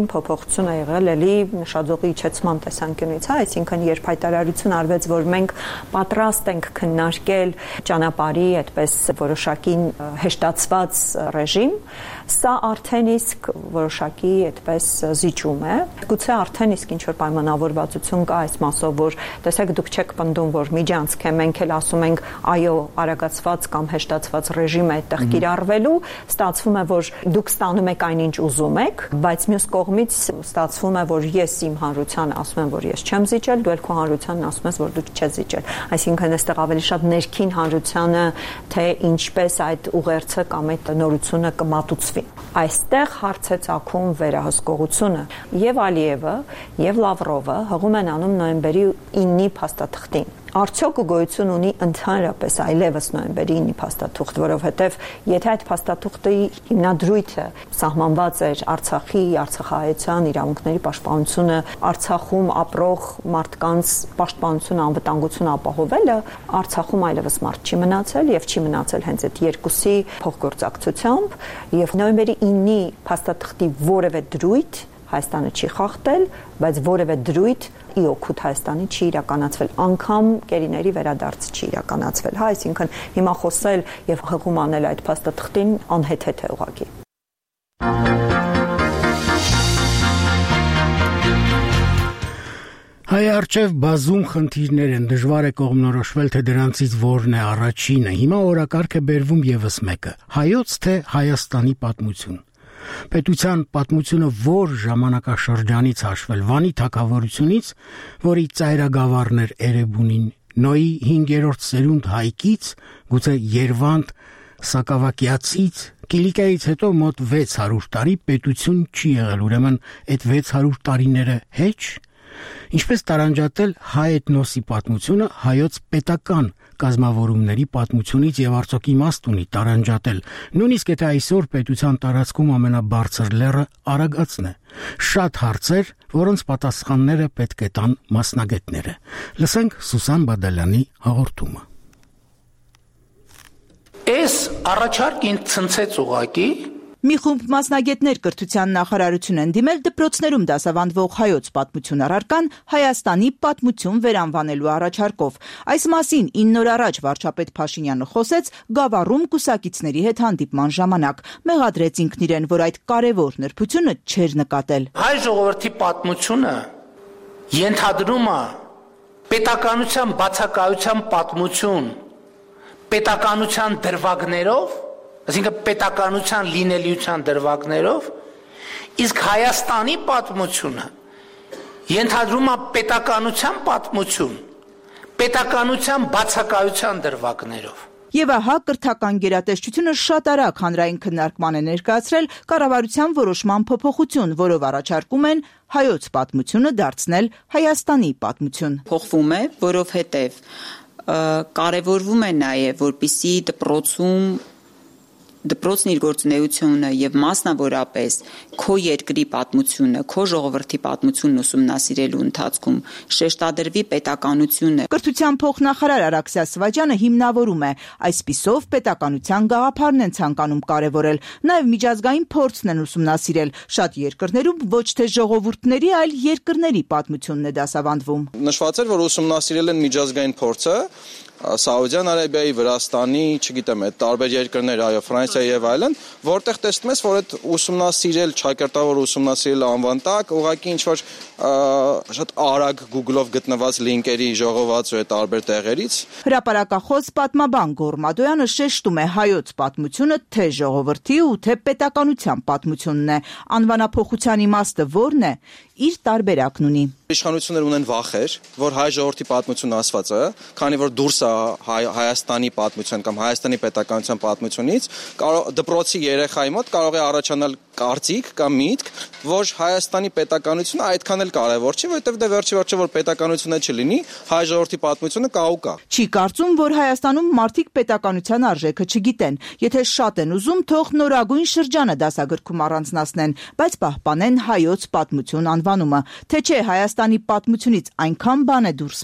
փոփոխություն է եղել էլի նշաձողի իջեցման տեսանկյունից, հա, այսինքն երբ հայտարարություն արվեց, որ մենք պատրաստ ենք քննարկել ճանապարհի այդպես որոշակի հեշտացված ռեժիմ, սա արդեն իսկ որոշակի այդպես զիջում է։ Գուցե արդեն իսկ ինչ որ պայմանավորվածություն կա այս մասով, որ տեսեք դուք չեք պնդում, որ միջանցք է, մենք էլ ասում ենք այո, արագացված կամ հեշտացված ռեժիմ է այդտեղ կիրառվելու, ստացվում է, որ դուք ստանում եք այնինչ ուզում եք, բայց մյուս կողմից ստացվում է, որ ես իմ հանրությանը ասում եմ, որ ես չեմ զիջել, դու էլ քո հանրությանն ասում ես, որ դու չես զիջել։ Այսինքն այստեղ ավելի շատ ներքին հանրությանը թե ինչպես այդ ուղերձը կամ այդ նորությունը կմատուցվի։ Այստեղ հարց է ծագում վերահսկողությունը եւ Ալիևը եւ Լավրովը հղում են անում նոյեմբերի 9-ի փաստաթղթին։ Արդյոք գոյություն ունի ընդհանրապես այլևս նոյեմբերի 9-ի փաստաթուղթ, որովհետև եթե այդ փաստաթուղթի հիմնադրույթը սահմանված էր Արցախի, արցախահայության իրավունքների պաշտպանությունը, Արցախում ապրող մարդկանց պաշտպանությունը, անվտանգությունը ապահովելը, Արցախում այլևս մարդ չի մնացել եւ չի մնացել հենց այդ երկուսի փոխգործակցությամբ եւ նոյեմբերի 9-ի փաստաթղթի որևէ դրույթ Հայաստանը չի խախտել, բայց որևէ դրույթ ի օգուտ Հայաստանի չի իրականացվել, անգամ գերիների վերադարձ չի իրականացվել, հա, այսինքն հիմա խոսել եւ հղում անել այդ փաստաթղթին անհեթեթ է ուղղակի։ Հայ արչև բազում խնդիրներ են, դժվար է կողմնորոշվել, թե դրանցից որն է առաջինը։ Հիմա օրակարգ է բերվում եւս մեկը՝ հայոց թե Հայաստանի պատմություն։ Պետության պատմությունը որ ժամանակաշրջանից հաշվել, Վանի թագավորությունից, որի ծայրագավառն էր Էրեբունին, Նոյի 5-րդ սերունդ Հայկից, գուցե Երվանդ Սակավակիացից, Կիլիկիայից հետո մոտ 600 տարի պետություն չի եղել, ուրեմն այդ 600 տարիները հեչ։ Ինչպես տարանջատել հայ էթնոսի պատմությունը հայոց պետական կազմավորումների պատմությունից եւ արդյոք իմաստ ունի տարանջատել, նույնիսկ եթե այսօր պետության տարածքում ամենաբարձր լեռը Արագածն է։ Շատ հարցեր, որոնց պատասխանները պետք է տան մասնագետները։ Լսենք Սուսան Բադալյանի հաղորդումը։ Այս առաջարկին ցնցեց ուղակի Մի խումբ մասնագետներ կրթության նախարարություն են դիմել դպրոցներում դասավանդվող հայոց պատմություն առարկան Հայաստանի պատմություն վերանվանելու առաջարկով։ Այս մասին 9 օր առաջ վարչապետ Փաշինյանը խոսեց Գավառում կուսակիցների հետ հանդիպման ժամանակ։ Մեղադրեց ինքն իրեն, որ այդ կարևոր նրբությունը չէր նկատել։ Հայ ժողովրդի պատմությունը ենթադրում է պետականության բացակայության պատմություն, պետականության դրվագներով, այսինքն պետականության լինելիության դրվագներով, իսկ Հայաստանի պատմությունը ենթադրում է պետականության պատմություն, պետականության բացակայության դրվագներով։ Եվ ահա կրթական գերատեսչությունը շատ արագ հանրային քննարկման է ներկայացրել կառավարության որոշման փոփոխություն, որով առաջարկում են հայոց պատմությունը դարձնել Հայաստանի պատմություն։ Փոխվում է, որովհետև կարևորվում է նաև, որպիսի դպրոցն իր գործունեությունը եւ մասնավորապես քո երկրի պատմությունը, քո ժողովրդի պատմությունն ուսումնասիրելու ընթացքում շեշտադրվի պետականությունը։ Կրթության փոխնախարար Արաքսիա Սվաջյանը հիմնավորում է, այսպիսով պետականության գաղափարն են ցանկանում կարևորել, նաեւ միջազգային փորձն են ուսումնասիրել։ Շատ երկրներում ոչ թե ժողովուրդների, այլ երկրների պատմությունն է դասավանդվում։ Նշված էր, որ ուսումնասիրել են միջազգային փորձը Սաուդյան Արաբիայի, Վրաստանի, չգիտեմ, այդ տարբեր երկրներ, այո, Ֆրանսիայի եւ այլն, որտեղ տեսնում ես, որ այդ ուսումնասիրել, ճակերտավոր ուսումնասիրել անվան տակ, ուղղակի ինչ որ շատ արագ Google-ով գտնված լինկերի ժողոված ու այդ տարբեր տեղերից։ Հրապարակախոս պատմաբան Գոռ Մադոյանը շեշտում է հայոց պատմությունը թե ժողովրդի ու թե պետականության պատմությունն է։ Անվանափոխության իմաստը որն է, իր տարբերակն ունի։ Իշխանությունները ունեն վախեր, որ հայ ժողովրդի պատմությունը ասված է, քանի որ դուրս է Հայաստանի պատմության կամ Հայաստանի պետականության պատմությունից, դպրոցի երեխայի մոտ կարող է առաջանալ կարծիք կամ միտք, որ Հայաստանի պետականությունը այդքան էլ կարևոր չի, որովհետև դե վերջի որ պետականությունը չլինի, հայ ժողովրդի պատմությունը կա ու կա։ Չի կարծում, որ Հայաստանում մարդիկ պետականության արժեքը չգիտեն։ Եթե շատ են ուզում, թող նորագույն շրջանը դասագրքում առանձնացնեն, բայց պահպանեն հայոց պատմություն անվանումը, թե չէ Հայաստանի պատմությունից այնքան բան է դուրս մնում։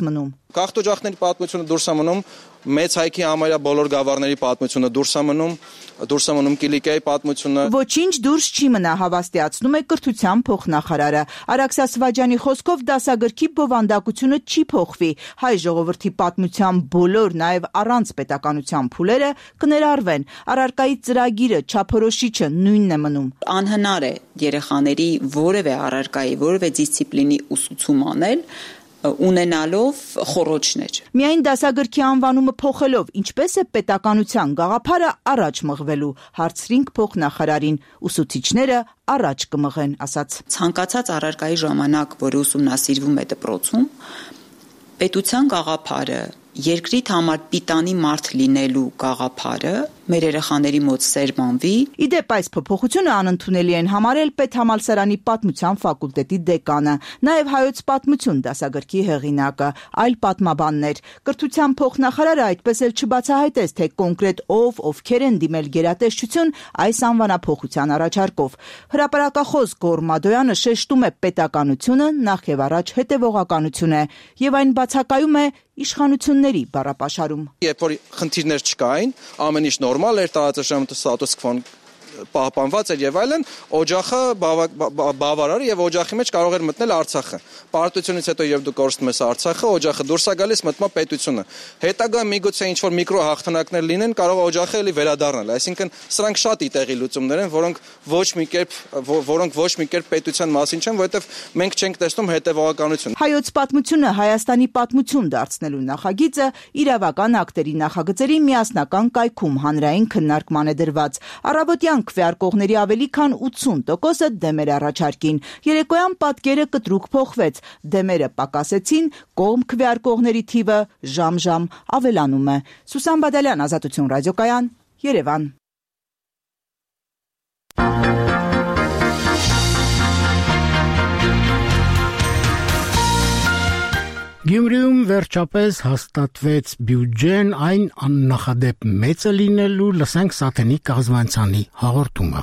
Գաղթօջախների պատմությունը դուրս է մնում, մեծ հայքի համարյա բոլոր գավառների պատմությունը դուրս է մնում Կիլիկիայի պատմությունը։ Ոչինչ դուրս չի մնա, հավաստիացնում է կրթության փոխնախարարը։ Արաքսա Սվաջյանի խոսքով դասագրքի բովանդակությունը չի փոխվի։ Հայ ժողովրդի պատմության բոլոր, նաև առանց պետականության փուլերը կներառվեն։ Առարկայի ծրագիրը, չափորոշիչը նույնն է մնում։ Անհնար է երեխաների որևէ առարկայի, որևէ դիսցիպլինի ուսուցում անել ունենալով խոռոչներ։ Միայն դասագրքի անվանումը փոխելով, ինչպես է պետականության գաղափարը առաջ մղվելու, հարցրինք փոխնախարարին, ուսուցիչները առաջ կմղեն, ասաց։ Ցանկացած առարկայի ժամանակ, որը ուսումնասիրվում է դպրոցում, պետության գաղափարը, երկրիդ համար պիտանի մարդ լինելու գաղափարը մեր երեխաների մոտ սերմանվի։ Իդեպ այս փոփոխությունը անընդունելի են համարել Պետհամալսարանի պատմության ֆակուլտետի դեկանը, նաև հայոց պատմություն դասագրքի հեղինակը, այլ պատմաբաններ։ Կրթության փոխնախարարը այդպես էլ չբացահայտեց, թե կոնկրետ ովքեր են դիմել գերատեսչություն այս անվանափոխության առաջարկով։ Հրապարակախոս Գոռ Մադոյանը շեշտում է պետականությունը նախ եւ առաջ հետևողականություն է եւ այն բացակայում է իշխանությունների բառապաշարում։ Երբ որ խնդիրներ չկային, ամեն ինչ նորմալ էր, տարածաշրջանում ստատուս քվոն պահպանված էր եւ այլն, օջախը բավարար եւ օջախի մեջ կարող էր մտնել Արցախը։ Պարտությունից հետո երբ դու կորցնում ես Արցախը, օջախը դուրս է գալիս, մտնում է պետությունը։ Հետագա միգուցե ինչ որ միկրո հաղթանակներ լինեն, կարող է օջախը էլի վերադառնալ։ Այսինքն սրանք շատ իտեղի լուծումներ են, որոնք ոչ մի կերպ պետության մասին չեն, որովհետեւ մենք չենք տեսնում հետևողականություն։ Հայոց պատմությունը Հայաստանի պատմություն դարձնելու նախագիծը իրավական ակտերի նախագծերի միասնական կայքում հանրային քննարկման է դրված։ Առավոտյան քվեարկողների ավելի քան 80%-ը դեմ էր առաջարկին։ Երեկոյան պատկերը կտրուկ փոխվեց, դեմերը պակասեցին, կողմ քվեարկողների թիվը ժամ-ժամ ավելանում է։ Սուսան Բադալյան, Ազատություն ռադիոկայան, Երևան։ Գյումրիում վերջապես հաստատվեց բյուջեն, այն աննախադեպ մեծը լինելու, լսենք Սաթենի Կազմանցյանի հաղորդումը։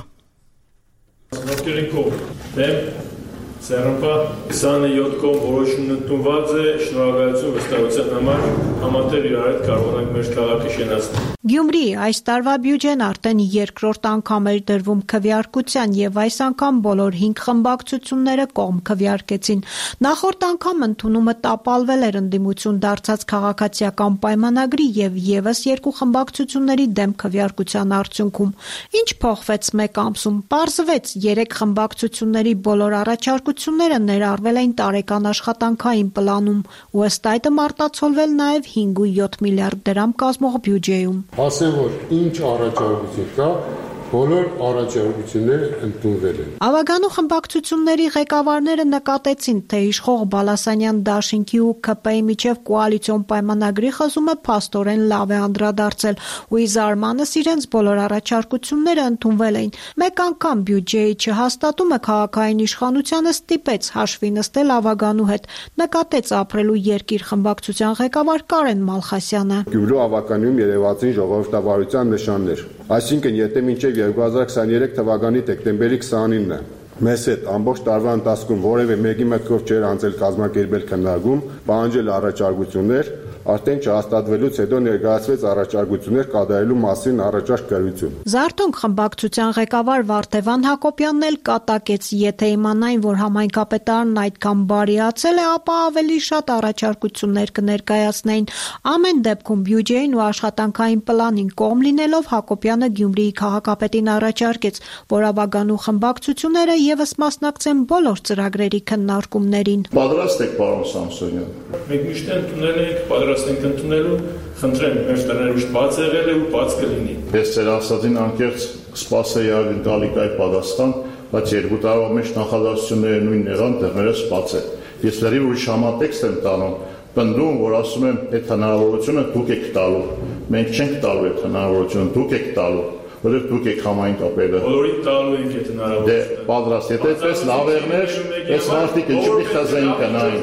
Սերամպա 27 կողմ որոշումն ընդունված է, շնորհակալություն վստահության համար, համատեղ իրար հետ կարողանանք մեր քաղաքը շենացնել։ Գյումրիի այս տարվա բյուջեն արդեն երկրորդ անգամ էր դրվում քվեարկության եւ այս անգամ բոլոր 5 խմբակցությունները կողմ քվեարկեցին։ Նախորդ անգամ ընդունումը տապալվել էր ընդդիմություն դարձած քաղաքացիական պայմանագրի եւ եւս 2 խմբակցությունների դեմ քվեարկության արդյունքում։ Ինչ փոխվեց մեկ ամսում։ Պարզվեց 3 խմբակցությունների բոլոր առաջարկությունները ներառվել են տարեկան աշխատանքային պլանում ու ըստ այդմ արտացոլվել նաև 5.7 միլիարդ դրամ կազմող բյուջեում։ Ասեմ, որ ինչ առաջարկություն կա, բոլոր առաջարկությունները ընդունվել են։ Ավագանու խմբակցությունների ղեկավարները նկատեցին, թե իշխող Բալասանյան դաշինքի ու ԿՊ-ի միջև կոալիցիոն պայմանագրի խզումը փաստորեն լավ է անդրադարձել ու ի զարմանս իրենց բոլոր առաջարկությունները ընդունվել էին։ Մեկ անգամ բյուջեի չհաստատումը քաղաքային իշխանությանը ստիպեց հաշվի նստել ավագանու հետ, նկատեց Ապրելու երկիր խմբակցության ղեկավար Կարեն Մալխասյանը։ Գյումրու ավականիում երևացին ժողովրդավարության նշաններ։ Այսինքն, եթե մինչև 2023 թվականի դեկտեմբերի 29-ը մեզ հետ ամբողջ տարվա ընթացքում որևէ մեկի մտքով չէր անցել կազմակերպել քննարկում, պահանջել առաջարկություններ, արդեն չհաստատվելուց հետո ներկայացվեց առաջարկություններ կատարելու մասին առաջարկ գրություն։ Զարթոնք խմբակցության ղեկավար Վարդևան Հակոբյանն էլ կատակեց, եթե իմանային, որ համայնքապետարանն այդքան բարիացել է, ապա ավելի շատ առաջարկություններ կներկայացնեին։ Ամեն դեպքում բյուջեին ու աշխատանքային պլանին կողմ լինելով Հակոբյանը Գյումրիի քաղաքապետին առաջարկեց, որ ավագանու խմբակցությունները եւս մասնակցեն բոլոր ծրագրերի քննարկումներին։ Պատրաստ եք, պարոն Սամսոնյան։ Մենք միշտ ընդունել ենք, պատրաստ ենք ընդունելու, խնդրեմ, մեր տները միշտ բաց եղել է ու բաց կլինի։ Ես ձեր ասածին անկեղծ սպասեի գալիք այդ պատասխան, բայց 2 տարվա մեջ նախադասությունները նույնն եղան, դեռ սպաց է։ Ես լրիվ ուրիշ համատեքստ եմ տանում, պնդում, որ ասում եմ, այդ հնարավորությունը դուք եք տալու։ Մենք չենք տալու այդ հնարավորությունը, դուք եք տալու։ Որը դուք եք համայն կապելը։ Բոլորին տալու ենք այդ հնարավորությունը։ Դե պատրաստ, եթե այդպես լավ եղներ, այս մարդիկ ինչու՞ խզային կանային։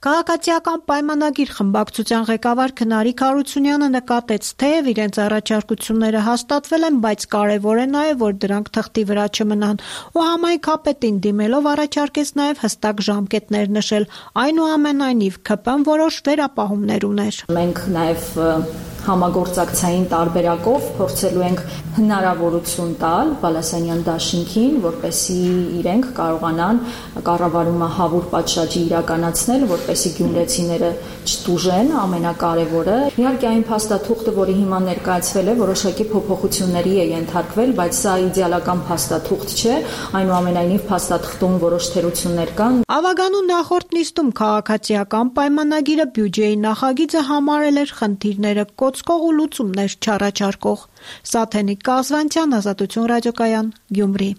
Քաղաքացիական պայմանագիր խմբակցության ղեկավար Քնարիկ Հարությունյանը նկատեց, թեև իրենց առաջարկությունները հաստատվել են, բայց կարևոր է նաև, որ դրանք թղթի վրա չմնան, ու համայնքապետին դիմելով առաջարկեց նաև հստակ ժամկետներ նշել։ Այնուամենայնիվ ՔՊ-ն որոշ վերապահումներ ուներ։ Մենք նաև համագործակցային տարբերակով փորձելու ենք հնարավորություն տալ Բալասանյան դաշինքին, որպեսզի իրենք կարողանան կառավարումը հավուր պատշաճի իրականացնել, որպեսզի գյումրեցիները չտուժեն, ամենակարևորը։ Իհարկե այն փաստաթուղթը, որի հիմա ներկայացվել է, որոշակի փոփոխությունների է ենթարկվել, բայց սա իդեալական փաստաթուղթ չէ, այնուամենայնիվ փաստաթղթում որոշ թերություններ կան։ Ավագանու նախորդ նիստում քաղաքացիական պայմանագիրը բյուջեի նախագիծը համարել էր խնդիրները կոծկող ու լուծումներ չառաջարկող։ Սաթենիկ Կազվանցյան, Ազատություն ռադիոկայան, Գյումրի։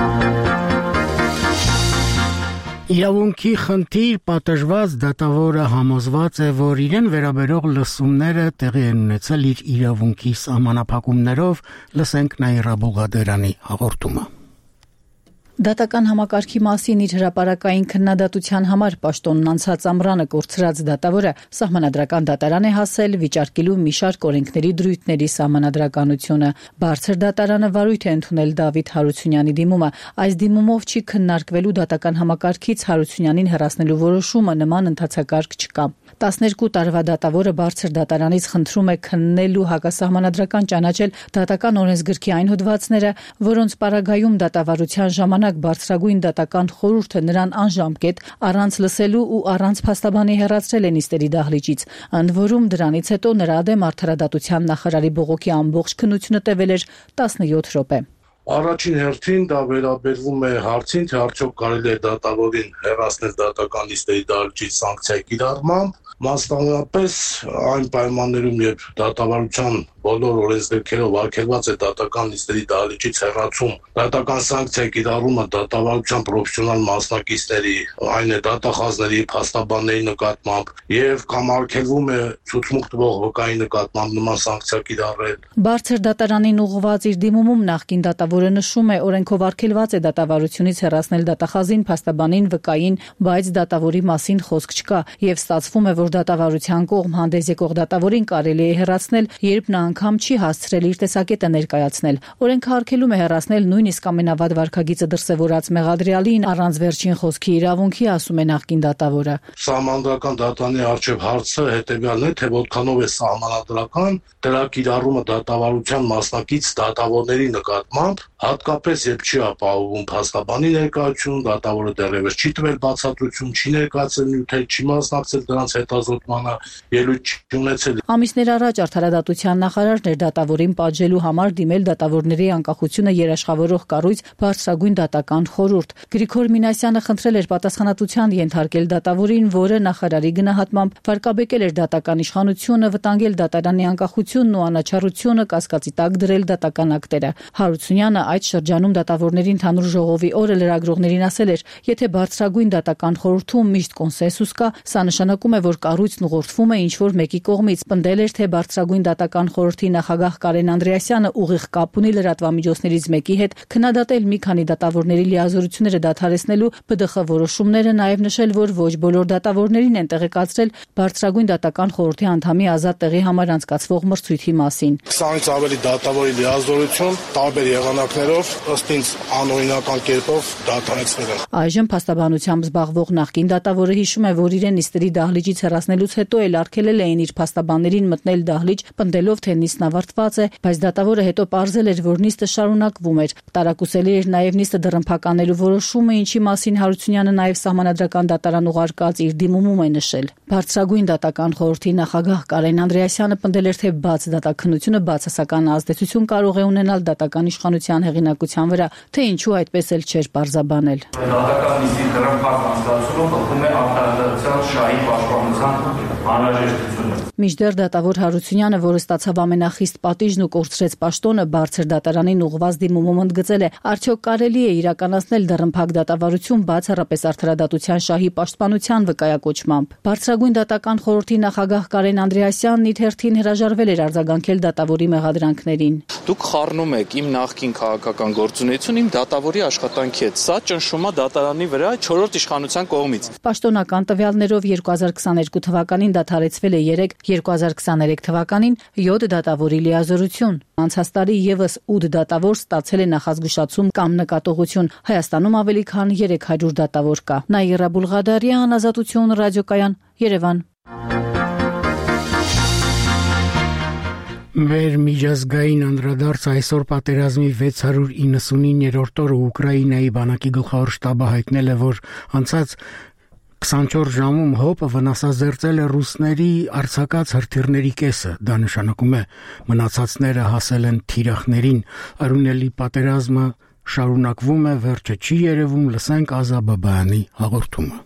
Իրավունքի խնդիր պատժված դատավորը համոզված է, որ իրեն վերաբերող լսումները տեղի են ունեցել իր իրավունքի սահմանափակումներով, լսենք Նաիրա Բուղադերանի հաղորդումը։ Դատական համակարգի մասին իր հրապարակային քննադատության համար պաշտոնն անցած ամռանը կորցրած դատավորը սահմանադրական դատարան է հասել վիճարկելու մի շարք օրենքների դրույթների սահմանադրականությունը։ Բարձր դատարանը վարույթ է ընդունել Դավիթ Հարությունյանի դիմումը։ Այս դիմումով չի քննարկվելու դատական համակարգից Հարությունյանին հեռացնելու որոշումը, նման ընթացակարգ չկա։ 12 տարվա դատավորը բարձր դատարանից խնդրում է քննել ու հակասահմանադրական ճանաչել դատական օրենսգրքի այն հոդվածները, որոնց պարագայում դատավարության ժամանակ բարձրագույն դատական խորհուրդը նրան անժամկետ առանց լսելու ու առանց փաստաբանի հեռացրել է նիստերի դահլիճից։ Ընդ որում դրանից հետո նրա դեմ արդարադատության նախարարի բողոքի ամբողջ քննությունը տևել էր 17 րոպե։ Առաջին հերթին դա վերաբերվում է հարցին, թե արդյոք կարելի է դատավորին հեռացնել դատական նիստերի դահլիճից սանկցիայի կիրառմամբ, մասնավորապես այն պայմաններում, երբ դատավարության բոլոր օրենսգրքերով արգելված է դատական նիստերի դահլիճից հեռացում, դատական սանկցիայի կիրառումը դատավարության պրոֆեսիոնալ մասնակիցների, այն է դատախազների, փաստաբանների նկատմամբ եւ կամ արգելվում է ցուցմուկ տվող վկայի նկատմամբ նման սանկցիա կիրառել։ Բարձր դատարանին ուղղված իր դիմումում նախկին դատավորը նշում է, օրենքով արգելված է դատավարությունից հեռացնել դատախազին, փաստաբանին, վկային, բայց դատավորի մասին խոսք չկա եւ ստացվում է, որ դատավարության կողմ հանդես եկող դատավորին կարելի է հեռացնել, երբ նա անգամ չի հասցրել իր տեսակետը ներկայացնել։ Օրենքը արգելում է հեռացնել նույնիսկ ամենավատ վարքագիծը դրսևորած մեղադրյալին առանց վերջին խոսքի իրավունքի, ասում է նախկին դատավորը։ Սահմանադրական դատարանի առջև հարցը հետեւյալն է, թե որքանով է սահմանադրական դրա կիրառումը դատավարության մասնակից դատավորների նկատմամբ, հատկապես երբ չի ապահովում փաստաբանի ներկայություն, դատավորը դեռևս չի տվել բացատրություն, չի ներկայացել նյութեր, չի մասնակցել դրանց հետազոտմանը, ելույթ չի ունեցել։ Ամիսներ առաջ արդարադատության նախարարն էր դատավորին պատժելու համար դիմել դատավորների անկախությունը երաշխավորող կառույց բարձրագույն դատական խորհուրդ։ Գրիգոր Մինասյանը խնդրել էր պատասխանատվության ենթարկել դատավորին, որը նախարարի գնահատմամբ վարկաբեկել էր դատական իշխանությունը, վտանգել դատարանի անկախությունն ու անաչառությունը, կասկածի տակ դրել դատական ակտերը։ Հարությունյանը այդ շրջանում դատավորների ընդհանուր ժողովի օրը լրագրողներին ասել էր. «Եթե բարձրագույն դատական խորհրդում միշտ կոնսենսուս կա, սա նշանակում է, որ կառույցն ուղղորդվում է ինչ-որ մեկի կողմից»։ Պնդել էր, թե բարձրագույն դատական խորհրդի նախագահ Կարեն Անդրեասյանը ուղիղ կապ ունի լրատվամիջոցներից մեկի հետ քննադատել մի քանի դատավորների լիազորությունները դադարեցնելու ԲԴԽ որոշումները, նաև նշել, որ ոչ բոլոր դատավորներին են տեղեկացրել բարձրագույն դատական խորհրդի անդամի ազատ տեղի համար անցկացվող մրցույթի մասին։ 20-ից ավելի դատավորի լիազորություն տարբեր եղանակներով ըստ ինձ անօրինական կերպով դադարեցվել են։ Այժմ փաստաբանությամբ զբաղվող նախկին դատավորը հիշում է, որ իրեն նիստերի դահլիճից հեռացնելուց հետո էլ արգելել էին իր փաստաբաններին մտնել դահլիճ, պնդելով, թե նիստն ավարտված է, բայց դատավորը հետո պարզել էր, որ նիստը շարունակվում էր։ Տարակուսելի էր նաև նիստը դռնփականելու որոշումը, ինչի մասին Հարությունյանը նաև սահմանադրական դատարան ուղարկած իր դիմումում է նշել։ Բարձրագույն դատական խորհրդի նախագահ Կարեն Անդրեասյանը պնդել էր, թե բաց դատաքննությունը բացասական ազդեցություն կարող է ունենալ դատական իշխանության հեղինակության վրա, թե ինչու այդպես էլ չէր պարզաբանել։ Դատական նիստի դռնփակ անցկացումը խախտում է արդարադատության շահի պաշտպանության անհրաժեշտությունը։ Մինչդեռ դատավոր Հարությունյանը, որը ստացավ ամենախիստ պատիժն ու կորցրեց պաշտոնը, բարձր դատարանին ուղղված դիմումում ընդգծել է. «Արդյոք կարելի է իրականացնել դռնփակ դատավարություն բացառապես արդարադատության շահի պաշտպանության վկայակոչմամբ»։ Բարձրագույն դատական խորհրդի նախագահ Կարեն Անդրեասյանն իր հերթին հրաժարվել էր արձագանքել դատավորի մեղադրանքներին։ դուք խառնում եք իմ նախկին քաղաքական գործունեություն իմ դատավորի աշխատանքի հետ։ Սա ճնշում է դատարանի վրա 4-րդ իշխանության կողմից։ Պաշտոնական տվյալներով 2022 թվականին դադարեցվել է 3, 2023 թվականին 7 դատավորի լիազորություն։ Անցած տարի եւս 8 դատավոր ստացել է նախազգուշացում կամ նկատողություն։ Հայաստանում ավելի քան 300 դատավոր կա։ Նաիրա Բուլղադարյան, Ազատություն, ռադիոկայան, Երևան։ Մեր միջազգային անդրադարձ այսօր պատերազմի 699-րդ օրը Ուկրաինայի բանակի գլխավոր շտաբը հայտնել է, որ անցած 24 ժամում հոպը վնասազերծել է ռուսների արձակած հրթիռների կեսը։ Դա նշանակում է մնացածները հասել են թիրախներին։ Արունելի պատերազմը շարունակվում է, վերջը չի երևում, լսենք Ազա Բաբայանի հաղորդումը։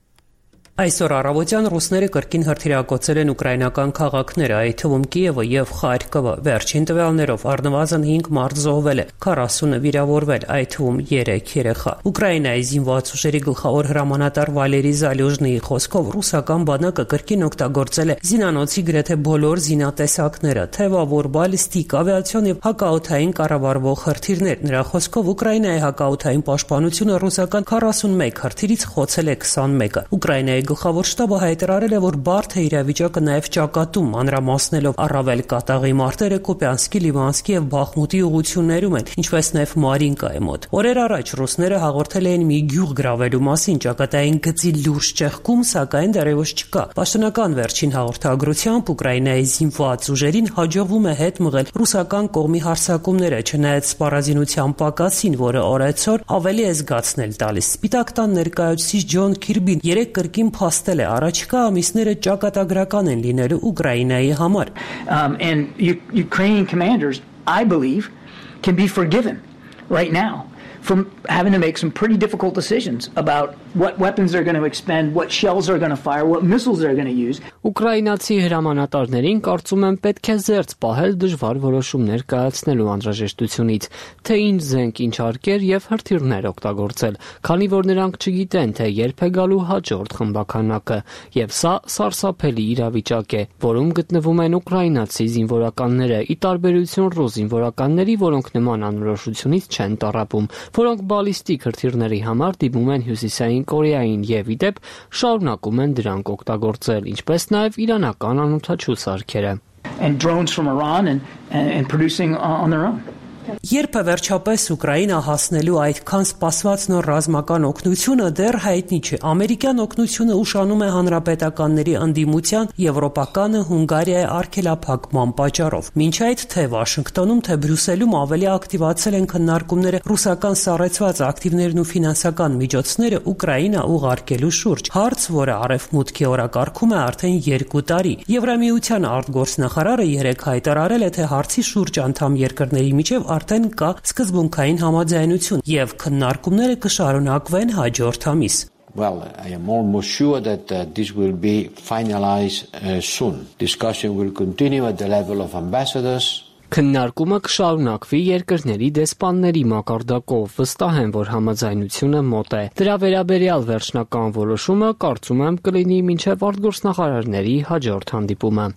Այսօր առավոտյան ռուսները կրկին հրթիռակոծել են ուկրաինական քաղաքները, այդ թվում Կիևը եւ Խարկովը։ Վերջին տվյալներով առնվազն 5 մարդ զոհվել է, 40-ը վիրավորվել, այդ թվում 3 երեխա։ Ուկրաինայի զինված ուժերի գլխավոր հրամանատար Վալերի Զալյուժնիի խոսքով ռուսական բանակը կրկին օգտագործել է զինանոցի գրեթե բոլոր զինատեսակները, թեւավոր, բալիստիկ, ավիացիոն եւ հակաօդային կառավարվող հրթիռներ։ Նրա խոսքով Ուկրաինայի հակաօդային պաշտպանությունը ռուսական 41 հրթիռից խոցել է 21-ը։ Ուկրաինայի գլխավոր շտաբը հայտարարել է, որ բարդ է իրավիճակը նաև ճակատում, մանրամասնելով առավել կատաղի մարտերը Կուպյանսկի, Լիվանսկի եւ Բախմուտի ուղություններում են, ինչպես նաև Մարինկայի մոտ։ Օրեր առաջ ռուսները հաղորդել էին մի գյուղ գրավելու մասին, ճակատային գծի լուրջ ճեղքում, սակայն դեռևս չկա։ Պաշտոնական վերջին հաղորդագրությամբ Ուկրաինայի զինված ուժերին հաջողվում է հետ մղել ռուսական կողմի հարձակումները, չնայած սպառազինության պակասին, որը օրեցօր ավելի է զգացնել տալիս։ Սպիտակ տան ներկայացուցիչ Ջոն Քիրբին 3 կրկին փաստել է, առաջիկա ամիսները ճակատագրական են լինելու Ուկրաինայի համար։ And Ukrainian commanders, I believe, can be forgiven right now from having to make some pretty difficult decisions about what weapons they're going to expend, what shells they're going to fire, what missiles they're going to use. Ուկրաինացի հրամանատարներին կարծում եմ պետք է զերծ պահել դժվար որոշումներ կայացնելու անհրաժեշտությունից, թե ինչ զենք ինչարկել եւ հրթիռներ օգտագործել, քանի որ նրանք չգիտեն, թե երբ է գալու հաջորդ խմբականակը, եւ սա սարսափելի իրավիճակ է, որում գտնվում են ուկրաինացի զինվորականները, ի տարբերություն ռուս զինվորականների, որոնք նման անորոշությունից չեն տառապում, որոնք բալիստիկ հրթիռների համար դիմում են Հյուսիսային Կորեային եւ ի դեպ շարունակում են դրանք օգտագործել, ինչպես նաեւ իրանական անօդաչու սարքերը. And drones from Iran and producing on their own. Երբ է վերջապես Ուկրաինա հասնելու այդքան սպասված նոր ռազմական օգնությունը դեռ հայտնի չէ։ Ամերիկյան օգնությունը ուշանում է հանրապետականների ընդդիմության, եվրոպականը Հունգարիայի արգելափակման պատճառով։ Մինչ այդ թե Վաշինգտոնում, թե Բրյուսելում ավելի ակտիվացել են քննարկումները ռուսական սառեցված ակտիվներն ու ֆինանսական միջոցները Ուկրաինա ուղարկելու շուրջ։ Հարց, որը արևմուտքի օրակարգում է արդեն 2 տարի։ Եվրամիության արտգործնախարարը երեկ հայտարարել է, թե հարցի շուրջ անդամ երկրների միջև արդեն կա սկզբունքային համաձայնություն եւ քննարկումները կշարունակվեն հաջորդ ամիս. Well, I am almost sure that this will be finalized soon. Discussion will continue at the level of ambassadors. Քննարկումը կշարունակվի երկրների դեսպանների մակարդակով, վստահ եմ, որ համաձայնությունը մոտ է։ Դրա վերաբերյալ վերջնական որոշումը կարծում եմ կլինի մինչև արտգործնախարարների հաջորդ հանդիպումը։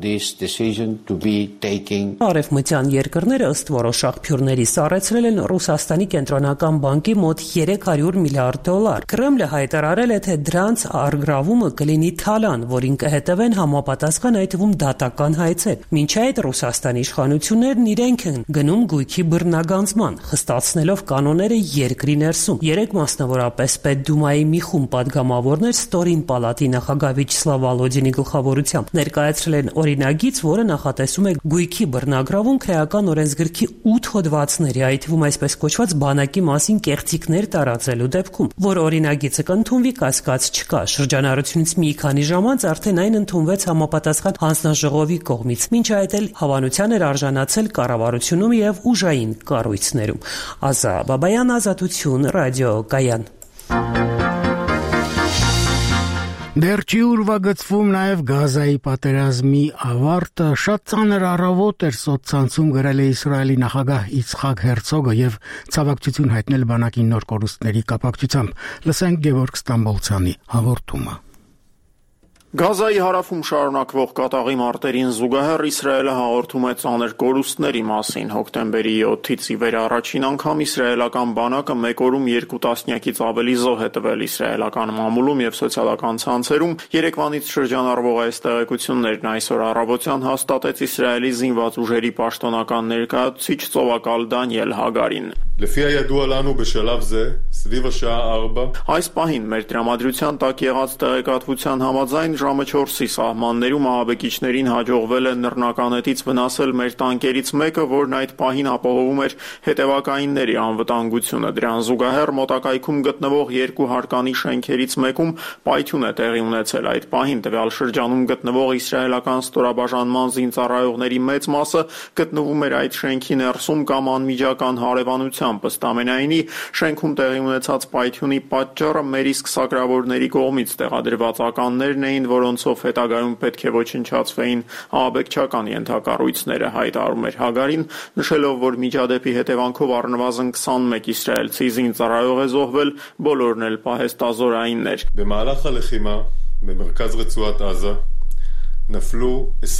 Արևմտյան երկրները ըստ որոշ աղբյուրների սառեցրել են Ռուսաստանի կենտրոնական բանկի մոտ $300 միլիարդ։ Կրեմլը հայտարարել է, թե դրանց առգրավումը կլինի թալան, որին կհետևեն համապատասխան այդ թվում դատական հայցեր։ Մինչ այդ Ռուսաստանի իշխանություններն իրենք են գնում գույքի բռնագանձման, խստացնելով կանոնները երկրի ներսում։ Երեք մասնավորապես Պետդումայի մի խումբ պատգամավորներ Ստորին պալատի նախագահ Վիչսլավ Վալոդինի գլխավորությամբ ներկայացրել են օրինագիծ, որը նախատեսում է գույքի բռնագրավում քրեական օրենսգրքի 8 հոդվածների, այդ թվում այսպես կոչված բանակի մասին կեղծիքներ տարածելու դեպքում, որ օրինագիծը կընդունվի կասկած չկա։ Շրջանառությունից մի քանի ժամ անց արդեն այն ընդունվեց համապատասխան հանձնաժողովի կողմից։ Մինչ այդ էլ հավանության էր արժանացել կառավարությունում եւ ուժային կառույցներում։ Ազա Բաբայան, Ազատություն, ռադիոկայան։ Դեռ չի ուրվագծվում նաև Գազայի պատերազմի ավարտը, շատ ծանր առավոտ էր սոցցանցում գրել է Իսրայելի նախագահ Իցխակ Հերցոգը եւ ցավակցություն հայտնել բանակի նոր կորուստների կապակցությամբ։ Լսենք Գևորգ Ստամբոլցյանի հաղորդումը։ Գազայի հարավում շարունակվող կատաղի մարտերին զուգահեռ Իսրայելը հաղորդում է ծանր կորուստների մասին։ Հոկտեմբերի 7-ից ի վեր առաջին անգամ իսրայելական բանակը մեկ օրում 2 տասնյակից ավելի զոհ է տվել իսրայելական մամուլում եւ սոցիալական ցանցերում։ Երեկվանից շրջանառվող այս տեղեկություններն այսօր առավոտյան հաստատեց Իսրայելի զինված ուժերի պաշտոնական ներկայացուցիչ ծովակալ Դանիել Հագարին։ Այս պահին մեր տրամադրության տակ եղած տեղեկատվության համաձայն ժամը 4-ի սահմաններում ահաբեկիչներին հաջողվել է նռնականետից վնասել մեր տանկերից մեկը, որն այդ պահին ապահովում էր հետևակայինների անվտանգությունը։ Դրան զուգահեռ մոտակայքում գտնվող 2 հարկանի շենքերից մեկում պայթյուն է տեղի ունեցել։ Այդ պահին տվյալ շրջանում գտնվող իսրայելական ստորաբաժանման զինծառայողների մեծ մասը գտնվում էր այդ շենքի ներսում կամ անմիջական հարևանությամբ։ Ըստ ամենայնի, շենքում տեղի ունեցած պայթյունի պատճառը մեր իսկ սակրավորների կողմից տեղադրված ականներն էին, որոնցով հետագայում պետք է ոչնչացվեին ահաբեկչական ենթակառույցները, հայտարարում էր Հագարին, նշելով, որ միջադեպի հետևանքով առնվազն 21 իսրայելցի զինծառայող է զոհվել, բոլորն էլ պահեստազորայիններ։ նفلו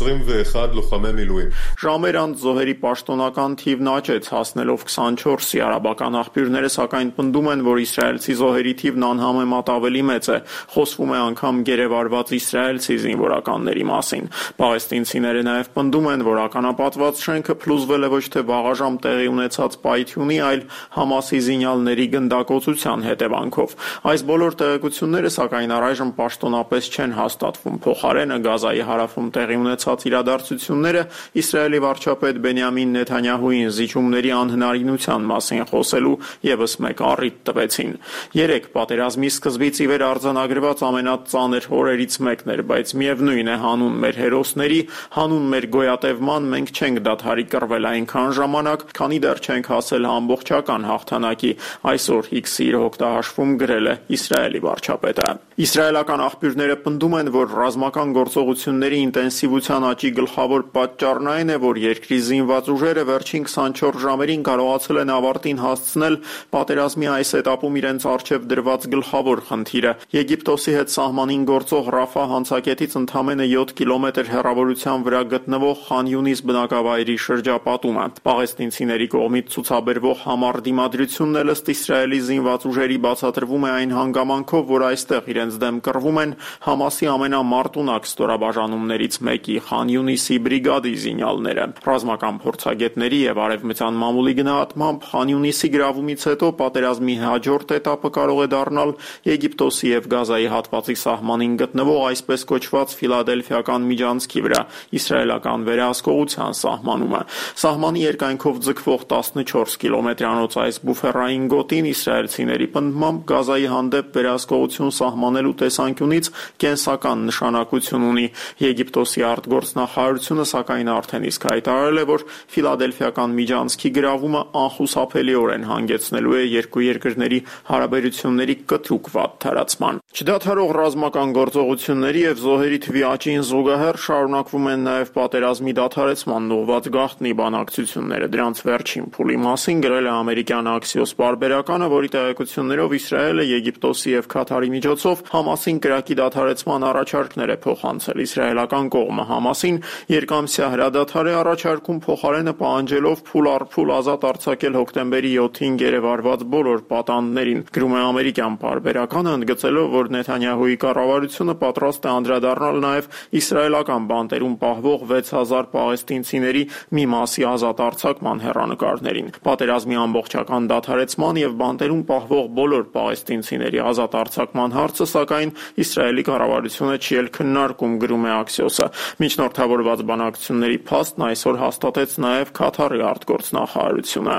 21 լוחամի միլուիմ։ Ժամեր անց զոհերի պաշտոնական թիվն աճեց, հասնելով 24-ի։ Արաբական աղբյուրները սակայն պնդում են, որ իսրայելցի զոհերի թիվն անհամեմատ ավելի մեծ է։ Խոսվում է անգամ գերեվարված իսրայելցի զինվորականների մասին։ Պաղեստինցիները նաև պնդում են, որ ականապատված շենքը փլուզվել է ոչ թե վաղաժամ տեղի ունեցած պայթյունի, այլ Համասի զինյալների գնդակոծության հետևանքով։ Այս բոլոր տեղեկությունները սակայն առայժմ պաշտոնապես չեն հաստատվում։ Փոխարենը Գազայի հարավում տեղի ունեցած իրադարձությունները Իսրայելի վարչապետ Բենյամին Նեթանյահուին զիջումների անհնարինության մասին խոսելու եւս մեկ առիթ տվեցին։ 3 պատերազմի սկզբից ի վեր արձանագրված ամենածանր օրերից մեկն էր, բայց միևնույն է, հանուն մեր հերոսների, հանուն մեր գոյատևման մենք չենք դադարի կռվել այնքան ժամանակ, քանի դեռ չենք հասել ամբողջական հաղթանակի, այսօր X-ի իր հոկտահաշվում գրել է Իսրայելի վարչապետը։ Իսրայելական աղբյուրները պնդում են, որ ռազմական գործողությունների ինտենսիվության աճի գլխավոր պատճառն այն է, որ երկրի զինված ուժերը վերջին 24 ժամերին կարողացել են ավարտին հասցնել պատերազմի այս этаպում իրենց առջև դրված գլխավոր խնդիրը՝ Եգիպտոսի հետ սահմանին գործող Ռաֆա հանցակետից ընդամենը 7 կիլոմետր հեռավորության վրա գտնվող Խան Յունիս բնակավայրի շրջապատումը։ Պաղեստինցիների կողմից ցուցաբերվող համառ դիմադրությունն էլ ըստ Իսրայելի զինված ուժերի բացատրվում է այն հանգամանքով, որ այստեղ իրենց դեմ կռվում են Համասի ամենամարտունակ ստորաբաժանումներից մեկի Խան Յունիսի բրիգադի զինյալները։ Ռազմական փորձագետների եւ արևմտյան մամուլի գնահատմամբ Խան Յունիսի գրավումից հետո պատերազմի հաջորդ этаպը կարող է դառնալ Եգիպտոսի եւ Գազայի հատվածի սահմանին գտնվող այսպես կոչված Ֆիլադելֆիական միջանցքի վրա իսրայելական վերահսկողության սահմանումը։ Սահմանի երկայնքով ձգվող 14 կիլոմետրանոց այս բուֆերային գոտին իսրայելցիների պնդմամբ Գազայի հանդեպ վերահսկողություն սահմանելու տեսանկյունից կենսական նշանակություն ունի։ Եգիպտոսի արտգործնախարարությունը սակայն արդեն իսկ հայտարարել է, որ Ֆիլադելֆիական միջանցքի գրավումը անխուսափելիորեն հանգեցնելու է երկու երկրների հարաբերությունների կտրուկ վատ թարացման։ Չդադարող ռազմական գործողությունների եւ զոհերի թվի աճին զուգահեռ շարունակվում են նաեւ պատերազմի դադարեցման ուղղված գաղտնի բանակցությունները։ Դրանց վերջին փուլի մասին գրել է ամերիկյան Axios պարբերականը, որի տեղեկություններով Իսրայելը Եգիպտոսի եւ Քաթարի միջոցով Համասին կրակի դադարեցման առաջարկներ է փոխանցել։ Իսրայելական կողմը Համասին երկամսյա հրադադար է առաջարկում, փոխարենը պահանջելով փուլ առ փուլ ազատ արձակել հոկտեմբերի 7-ին գերեվարված բոլոր պատանդներին։ Գրում է ամերիկյան պարբերականը, ընդգծելով, որ Նեթանյահուի կառավարությունը պատրաստ է անդրադառնալ նաև իսրայելական բանտերում պահվող 6000 պաղեստինցիների մի մասի ազատ արձակման հեռանկարներին։ Պատերազմի ամբողջական դադարեցման եւ բանտերում պահվող բոլոր պաղեստինցիների ազատ արձակման հարցը, սակայն Իսրայելի կառավարությունը չի էլ քննարկում, գրում է Axios-ը։ Միջնորդավորված բանակցությունների փաստն այսօր հաստատեց նաև Քաթարի արտգործնախարարությունը։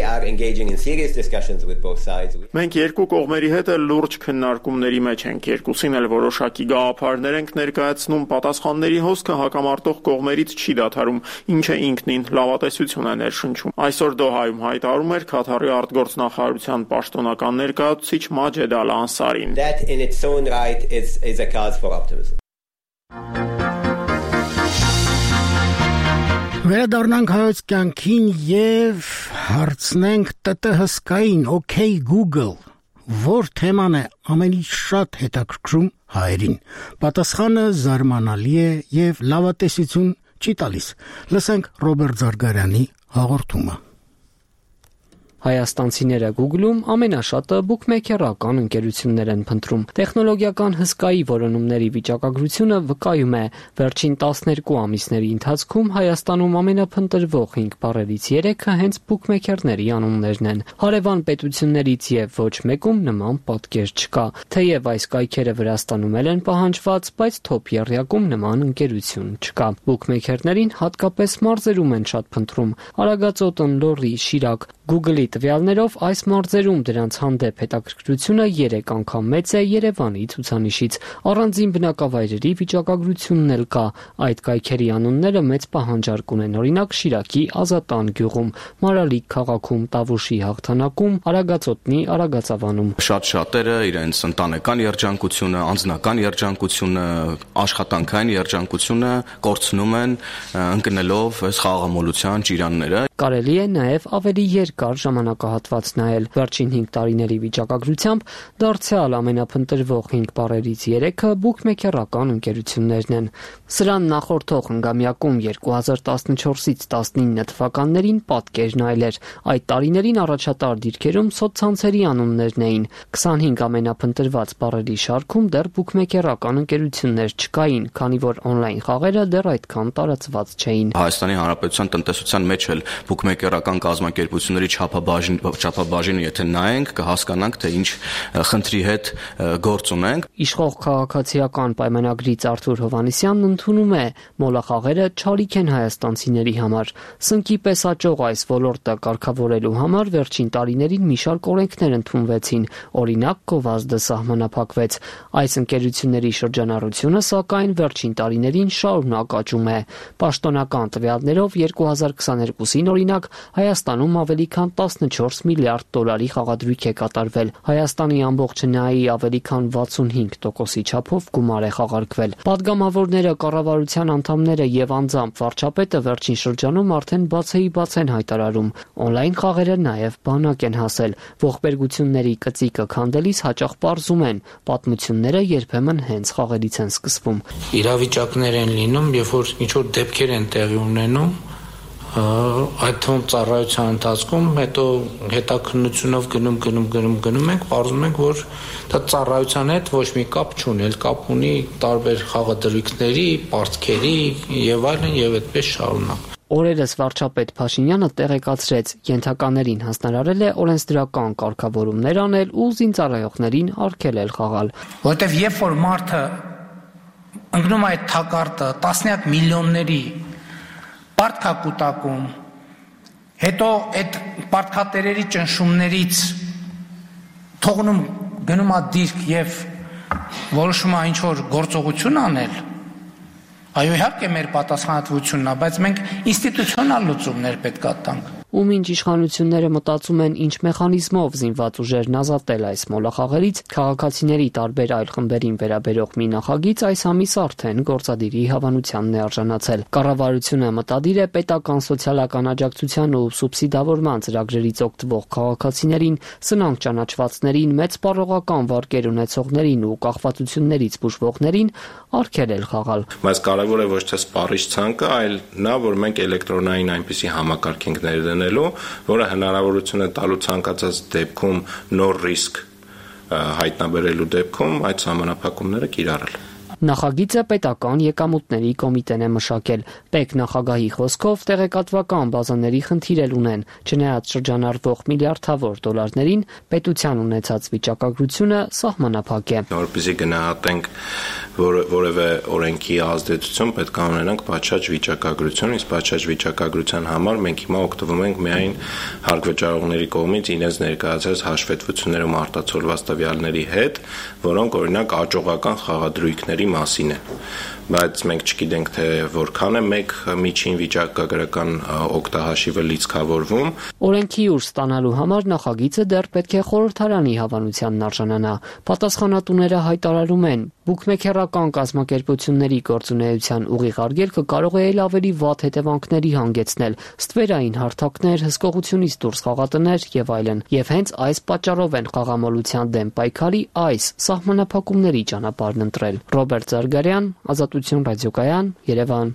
Մենք երկու կողմերի հետ էլ լուրջ քննարկումների մեջ ենք, երկուսին էլ որոշակի գաղափարներ ենք ներկայացնում, պատասխանների հոսքը հակամարտող կողմերից չի դադարում, ինչը ինքնին լավատեսություն է ներշնչում։ Այսօր Դոհայում հայտարարում էր Քաթարի արտգործնախարարության պաշտոնական ներկայացուցիչ Մաջեդ Ալ-Անսարին։ That in its own right is a cause for optimism. Վերադառնանք հայոց կյանքին եւ հարցնենք ՏՏ հսկային OK Google որ թեման է ամենից շատ հետաքրքրում հայերին։ Պատասխանը զարմանալի է եւ լավատեսություն չի տալիս։ Լսենք Ռոբերտ Զարգարյանի հաղորդումը։ Հայաստանցիները Google-ում ամենաշատը բուքմեյքերական ընկերություններ են փնտրում։ Տեխնոլոգիական հսկայի որոնումների վիճակագրությունը վկայում է, վերջին 12 ամիսների ընթացքում Հայաստանում ամենափնտրվող 5 բառերից 3-ը հենց բուքմեյքերների անուններն են։ Հարևան պետություններից եւ ոչ մեկում նման պատկեր չկա։ Թեև այս կայքերը Վրաստանում են պահանջված, բայց թոփ եռյակում նման ընկերություն չկա։ Բուքմեյքերներին հատկապես մարզերում են շատ փնտրում։ Արագածոտ, Լոռի, Շիրակ։ Google-ի տվյալներով այս մարզերում դրանց հանդեպ հետաքրքրությունը 3 անգամ մեծ է Երևանի ցուցանիշից։ Առանձին բնակավայրերի վիճակագրությունն էլ կա։ Այդ կայքերի անունները մեծ պահանջարկ ունեն, օրինակ Շիրակի Ազատան գյուղում, Մարալիկ քաղաքում, Տավուշի Հաղթանակում, Արագածոտնի Արագածավանում։ Շատ-շատերը իրենց ընտանեկան երջանկությունը, անձնական երջանկությունը, աշխատանքային երջանկությունը կորցնում են ընկնելով այս խաղաղամոլության ճիրանները։ Կարելի է նաև ավելի երկար ժամանակահատված նայել։ Վերջին 5 տարիների վիճակագրությամբ դարձյալ ամենափնտրվող 5 բառերից 3-ը բուքմեյքերական ընկերություններն են։ Սրան նախորդող հնգամյակում 2014-ից 19 թվականներին պատկերն այլ էր։ Այդ տարիներին առաջատար դիրքերում սոցցանցերի անուններն էին։ 25 ամենափնտրված բառերի շարքում դեռ բուքմեյքերական ընկերություններ չկային, քանի որ օնլայն խաղերը դեռ այդքան տարածված չէին։ Հայաստանի Հանրապետության տնտեսության մեջ էլ բուքմեյքերական կազմակերպությունների չափաբաժինը եթե նայենք, կհասկանանք, թե ինչ խնդրի հետ գործ ունենք։ Իշխող քաղաքացիական պայմանագրից Արթուր Հովհաննիսյանն ընդունում է, մոլախաղերը չարիք են հայաստանցիների համար։ Սնկի պես աճող այս ոլորտը կարգավորելու համար վերջին տարիներին մի շարք օրենքներ ընդունվեցին, օրինակ գովազդը սահմանափակվեց։ Այս ընկերությունների շրջանառությունը, սակայն, վերջին տարիներին շարունակ աճում է։ Պաշտոնական տվյալներով 2022-ին օրինակ Հայաստանում ավելի քան 14 միլիարդ դոլարի խաղադրույք է կատարվել։ Հայաստանի ամբողջ ՆԱԱ-ի ավելի քան 65%-ի չափով գումար է խաղարկվել։ Պատգամավորները, կառավարության անդամները եւ անձամբ վարչապետը վերջին շրջանում արդեն բացեիբաց են հայտարարում։ Օնլայն խաղերը նաեւ բանակ են հասել։ Ողբերգությունների կծիկը քանդելիս հաճախ պարզում են, պատմությունները երբեմն հենց խաղերից են սկսվում։ Իրավիճակներ են լինում, երբ որ ինչ-որ դեպքեր են տեղի ունենում, այդ թվում ծառայության ընթացքում, հետո հետաքննությունով գնում ենք, պարզում ենք, որ դա ծառայության հետ ոչ մի կապ չունի, կապ ունի տարբեր խաղադրույքների, պարտքերի եւ այլն եւ այդպես շարունակ։ Օրերս վարչապետ Փաշինյանը տեղեկացրեց, ենթականերին հանձնարարել է օրենսդրական կարգավորումներ անել ու զինծառայողներին արգելել խաղալ։ Որտեւ երբ որ մարդը ընկնում է այդ թակարդը տասնյակ միլիոնների պարտքա կուտակում, հետո այդ պարտքատերերի ճնշումներից թողնում գնում է դիրք եւ որոշում է ինչ-որ գործողություն անել, այո, իհարկե մեր պատասխանատվությունն է, բայց մենք ինստիտուցիոնալ լուծումներ պետք է տանք։ Ու մինչ իշխանությունները մտածում են ինչ մեխանիզմով զինված ուժերն ազատել այս մոլախաղերից, քաղաքացիների տարբեր այլ խմբերին վերաբերող մի նախագիծ այս ամիս արդեն գործադիրի հավանությանն է արժանացել։ Կառավարությունը մտադիր է պետական սոցիալական աջակցության ու սուբսիդավորման ծրագրերից օգտվող քաղաքացիներին, սնանկ ճանաչվածներին, մեծ պարողական վարկեր ունեցողներին ու կախվածություններից բուժվողներին արգելել խաղալ։ Բայց կարևոր է ոչ թե սպառիչ ցանկը, այլ նա, որ մենք էլեկտրոնային այնպիսի համակարգ ենք ներդնելու, որը հնարավորություն է տալու ցանկացած դեպքում նոր ռիսկ հայտնաբերելու դեպքում այդ սահմանափակումները կիրառել։ Նախագիծը պետական եկամուտների կոմիտեն է մշակել։ Պետ նախագահի խոսքով տեղեկատվական բազաների խնդիր էլ ունեն, չնայած շրջանառվող միլիարդավոր դոլարներին պետության ունեցած վիճակագրությունը սահմանափակ է։ Որպեսզի գնահատենք որևէ օրենքի ազդեցություն, պետք է ունենանք պատշաճ վիճակագրություն, իսկ պատշաճ վիճակագրության համար մենք հիմա օգտվում ենք միայն հարկվճարողների կողմից իրենց ներկայացրած հաշվետվություններում արտացոլված տվյալների հետ, որոնք օրինակ աճողական խաղադրույքների մասին է։ բայց մենք չգիտենք թե որքան է մեկ միջին վիճակագրական օգտահաշիվը լիցքավորվում։ Օրենքի ուժ ստանալու համար նախագիծը դեռ պետք է խորհրդարանի հավանությանն արժանանա։ Պատասխանատուները հայտարարում են, բուկմեքերական կազմակերպությունների գործունեության ուղիղ արգելքը կարող է ել ավելի վատ հետևանքների հանգեցնել, ստվերային հարթակներ, հսկողությունից դուրս խաղատներ եւ այլն։ Եվ հենց այս պատճառով են խաղամոլության դեմ պայքարի այս սահմանափակումների ճանապարհն ընտրել։ Ռոբերտ Զարգարյան, Ազատություն ռադիոկայան, Երևան։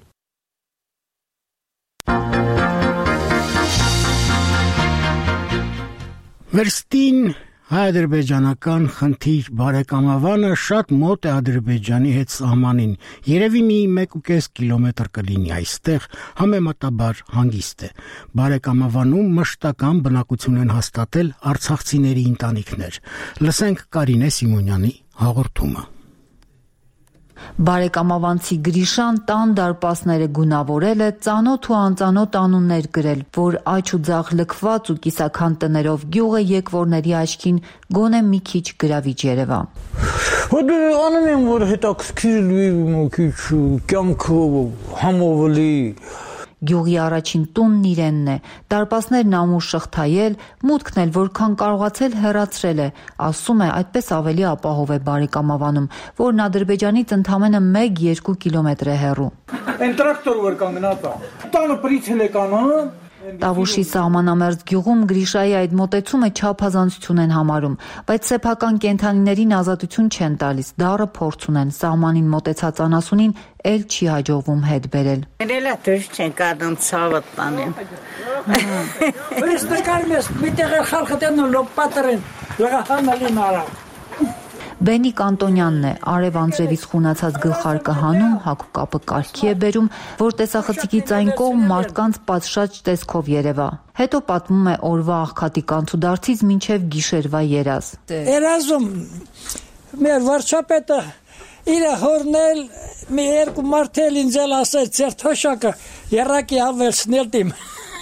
Վերստին հայ-ադրբեջանական խնդիր բարեկամավանը շատ մոտ է Ադրբեջանի հետ սահմանին, երևի մի 1.5 կիլոմետր կլինի այստեղ, համեմատաբար հանգիստ է։ Բարեկամավանում մշտական բնակություն են հաստատել արցախցիների ընտանիքներ։ Լսենք Կարինե Սիմոնյանի հաղորդումը։ Բարեկամավանցի Գրիշան տան դարպասները գունավորել է, ծանոթ ու անծանոթ անուններ գրել, որ աջ ու ձախ լքված ու կիսաքան տներով գյուղը եկվորների աչքին գոնե մի քիչ գրավիչ երևա։ Անում եմ, որ հետաքրքիր մի քիչ կյանքը համովելի։ Գյուղի առաջին տունն իրենն է, դարպասներն ամուր շղթայել, մուտքն էլ որքան կարողացել հեռացրել է, ասում է, այդպես ավելի ապահով է բարեկամավանում, որն Ադրբեջանից ընդամենը 1-2 կիլոմետր է հեռու։ Այն տրակտոր որ կանգնած է, տանը պրիցել է կանոն։ Տավուշի սահմանամերձ գյուղում Գրիշայի այդ մոտեցումը չափազանցություն են համարում, բայց սեփական կենդանիներին ազատություն չեն տալիս, դառը փորձ ունեն, սահմանին մոտեցած անասունին էլ չի հաջողվում հետ բերել։ Ներելա դուրս չեն կադում ցավը տանեն։ Ես նկարում ես, մի տեղ խալխը տենու լոպատրեն, լղահանալին արա։ Բենիկ Անտոնյանն է, արև անձրևից խունացած գլխարկը հանում, հագուկապը կարգի է բերում, որ տեսախցիկից այն կողմ մարդկանց պատշաճ տեսքով երևա։ Հետո պատմում է օրվա աղքատի կանցուդարձից մինչև գիշերվա երազ։ Երազում մեր վարչապետը իր հորնել մի երկու մարդել ինձ էլ ասեց, ձեր թոշակը երակի ավելցնել դիմ։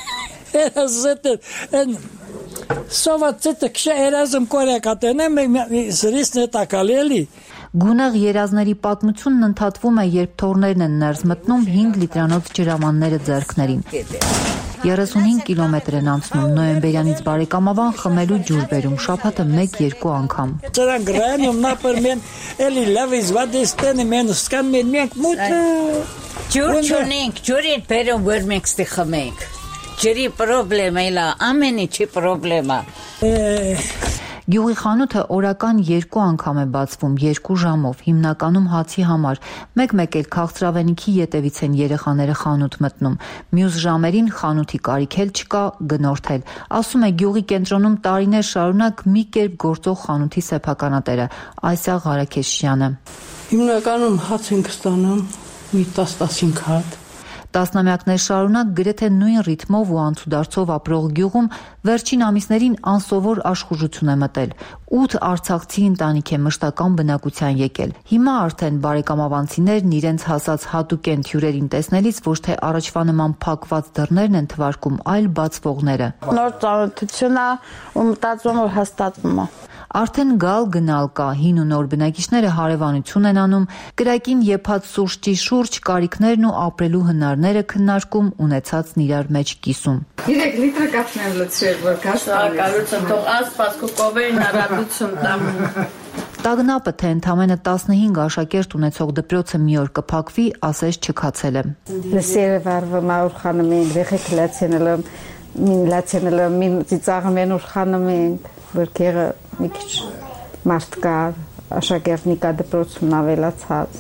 Երազետ Սովացետը քշա երազում կորեկատենեմ զրիսն է տակալելի։ Գունեղ երազների պատմությունն ընդհատվում է, երբ թորներն են ներս մտնում 5 լիտրանոց ջրամանները ձեռքներին։ 35 կիլոմետր են անցնում, նոյեմբերյանից բարեկամավան խմելու ջուր բերում, շաբաթը 1-2 անգամ։ Ծրան գրայում նապերմեն էլի լավիզ վադեստենի մեն սկան մենք մուտ ջուր չունենք, ջուրին բերում որ մենք ստի խմենք։ Ջրի պրոբլեմա իլա, ամենի չի պրոբլեմա։ Գյուղի խանութը օրական 2 անգամ է բացվում, 2 ժամով, հիմնականում հացի համար, մեկ-մեկ էլ քաղցրավենիքի ետևից են երեխաները խանութ մտնում, մյուս ժամերին խանութի կարիք էլ չկա, գնորդել, ասում է գյուղի կենտրոնում տարիներ շարունակ մի կերպ գործող խանութի սեփականատերը, Այսա Ղարաքեշյանը։ Հիմնականում հաց ենք ստանում, մի 10-15 հատ։ Տասնամյակներ շարունակ գրեթե նույն ռիթմով ու անցուդարձով ապրող գյուղում վերջին ամիսներին անսովոր աշխուժություն է մտել։ 8 արցախցի ընտանիք է մշտական բնակության եկել։ Հիմա արդեն բարեկամավանցիներն իրենց հասած հատուկեն հյուրերին տեսնելիս ոչ թե առաջվա նման փակված դռներն են թվարկում, այլ բացվողները։ Նոր ծանոթություն է ու մտածում որ հաստատվում է։ Արդեն գալ-գնալ կա, հին ու նոր բնակիչները հարևանություն են անում, կրակին եփած սուրճի շուրջ կարիքներն ու ապրելու հնարները քննարկում, ունեցածն իրար մեջ կիսում։ 3 լիտր կաթն եմ լցրել, որ կաշկալություն թող ասպասկու կովերին առատություն տամ։ Տագնապը, թե ընդամենը 15 աշակերտ ունեցող դպրոցը մի օր կփակվի, ասես չքացել է։ Լսերը վարվում ուրխանում են, վեխեք լացենելով, մին ծիծաղում են ուրխանում են, որ կեղը մի քիչ մարդ կա, աշակերտնի կա դպրոցում ավելացած։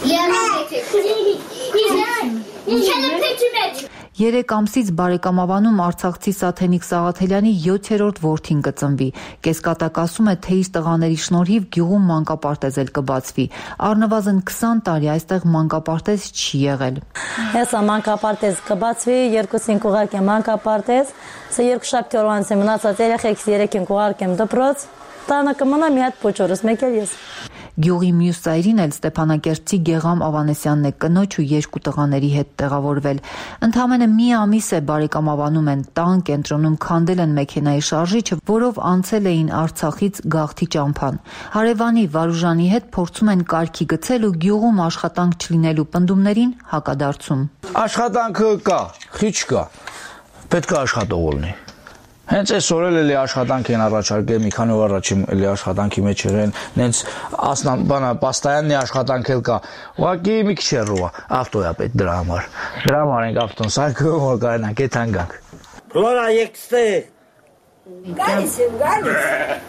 3 ամսից բարեկամավանում արցախցի Սաթենիկ Սաղաթելյանի 7-րդ որդին կծնվի։ Կեսկատակ ասում է, թե իր տղաների շնորհիվ գյուղում մանկապարտեզ էլ կբացվի։ Առնվազն 20 տարի այստեղ մանկապարտեզ չի եղել։ Հեսա մանկապարտեզ կբացվի, 2-5 ուղարկեմ մանկապարտեզ, սա 2 շաբթի օրվա անց մնացած երեխեքս 3-ին ուղարկեմ դպրոց, տանը կմնա մի հատ փոչորս, մեկ էլ ես։ Գյուղի մյուս ծայրին էլ Ստեփանակերտցի Գեգամ Ավանեսյանն է կնոջ ու 2 տղաների հետ տեղավորվել։ Ընդամենը մի ամիս է բարեկամաբանում են տան կենտրոնում քանդել են մեքենայի շարժիչը, որով անցել էին Արցախից Գաղթի ճամփան։ Հարևանի Վարուժանի հետ փորձում են կարգի գցել ու գյուղում աշխատանք չլինելու պնդումներին հակադարձում։ Աշխատանքը կա, խիչ կա, պետք է աշխատող լինի։ Հենց այսօր էլի աշխատանք են առաջարկել, մի քանի օր առաջ էլի աշխատանքի մեջ եղեն, նենց պաստայաննի աշխատանք էլ կա։ Ուղղակի մի քիչ հեռու է, ավտոյա պետք դրա համար։ Դրա համար ենք ավտոն սարքում, որ կարողանանք այդ հանգանք։ Ֆլորա եկստե։ Գալիս եմ, գալիս։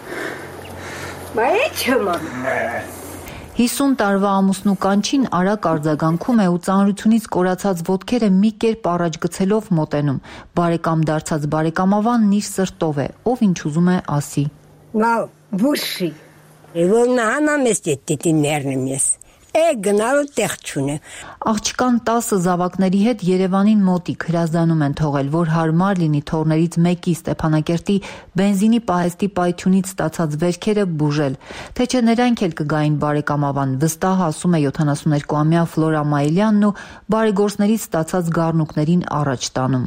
Բայց չմա։ 50 տարվա ամուսնու կանչին արագ արձագանքում է ու ծանրությունից կորացած ոտքերը մի կերպ առաջ գցելով մոտենում։ Բարեկամ դարձած բարեկամավանն իր սրտով է, ով ինչ ուզում է ասի։ Լավ, բուշի։ Եվնանա մեզ դիտի ներնեմես։ Գնալու տեղ չունե։ Աղջկան 10 զավակների հետ Երևանին մոտիկ հրազդանում են թողել, որ հարմար լինի թորներից մեկի Ստեփանակերտի բենզինի պահեստի պայթյունից ստացած վերքերը բուժել։ Թե չէ նրանք էլ կգային բարեկամավան, վստահ ասում է 72-ամյա Ֆլորա Մայլյանն ու բարեգործներից ստացած գառնուկներին առաջ տանում։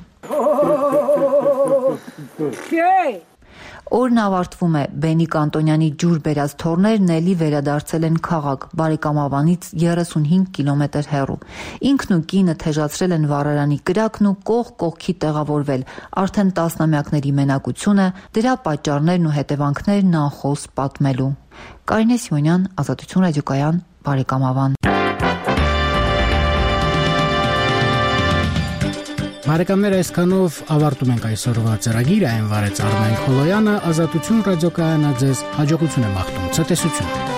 Օրն ավարտվում է, Բենիկ Անտոնյանի ջուր բերած թորներն էլի վերադարձել են քաղաք, բարեկամավանից 35 կիլոմետր հեռու։ Ինքն ու կինը թեժացրել են վառարանի կրակն ու կողք կողքի տեղավորվել, արդեն տասնամյակների մենակությունը, դրա պատճառներն ու հետևանքներն անխոս պատմելու։ Կարինե Սիմոնյան, Ազատություն ռադիոկայան, բարեկամավան։ Բարեկամներ, այսքանով ավարտում ենք այսօրվա ծրագիրը, այն վարեց Արմեն Խոլոյանը, Ազատություն ռադիոկայանը ձեզ հաջողություն է մաղթում, ցտեսություն։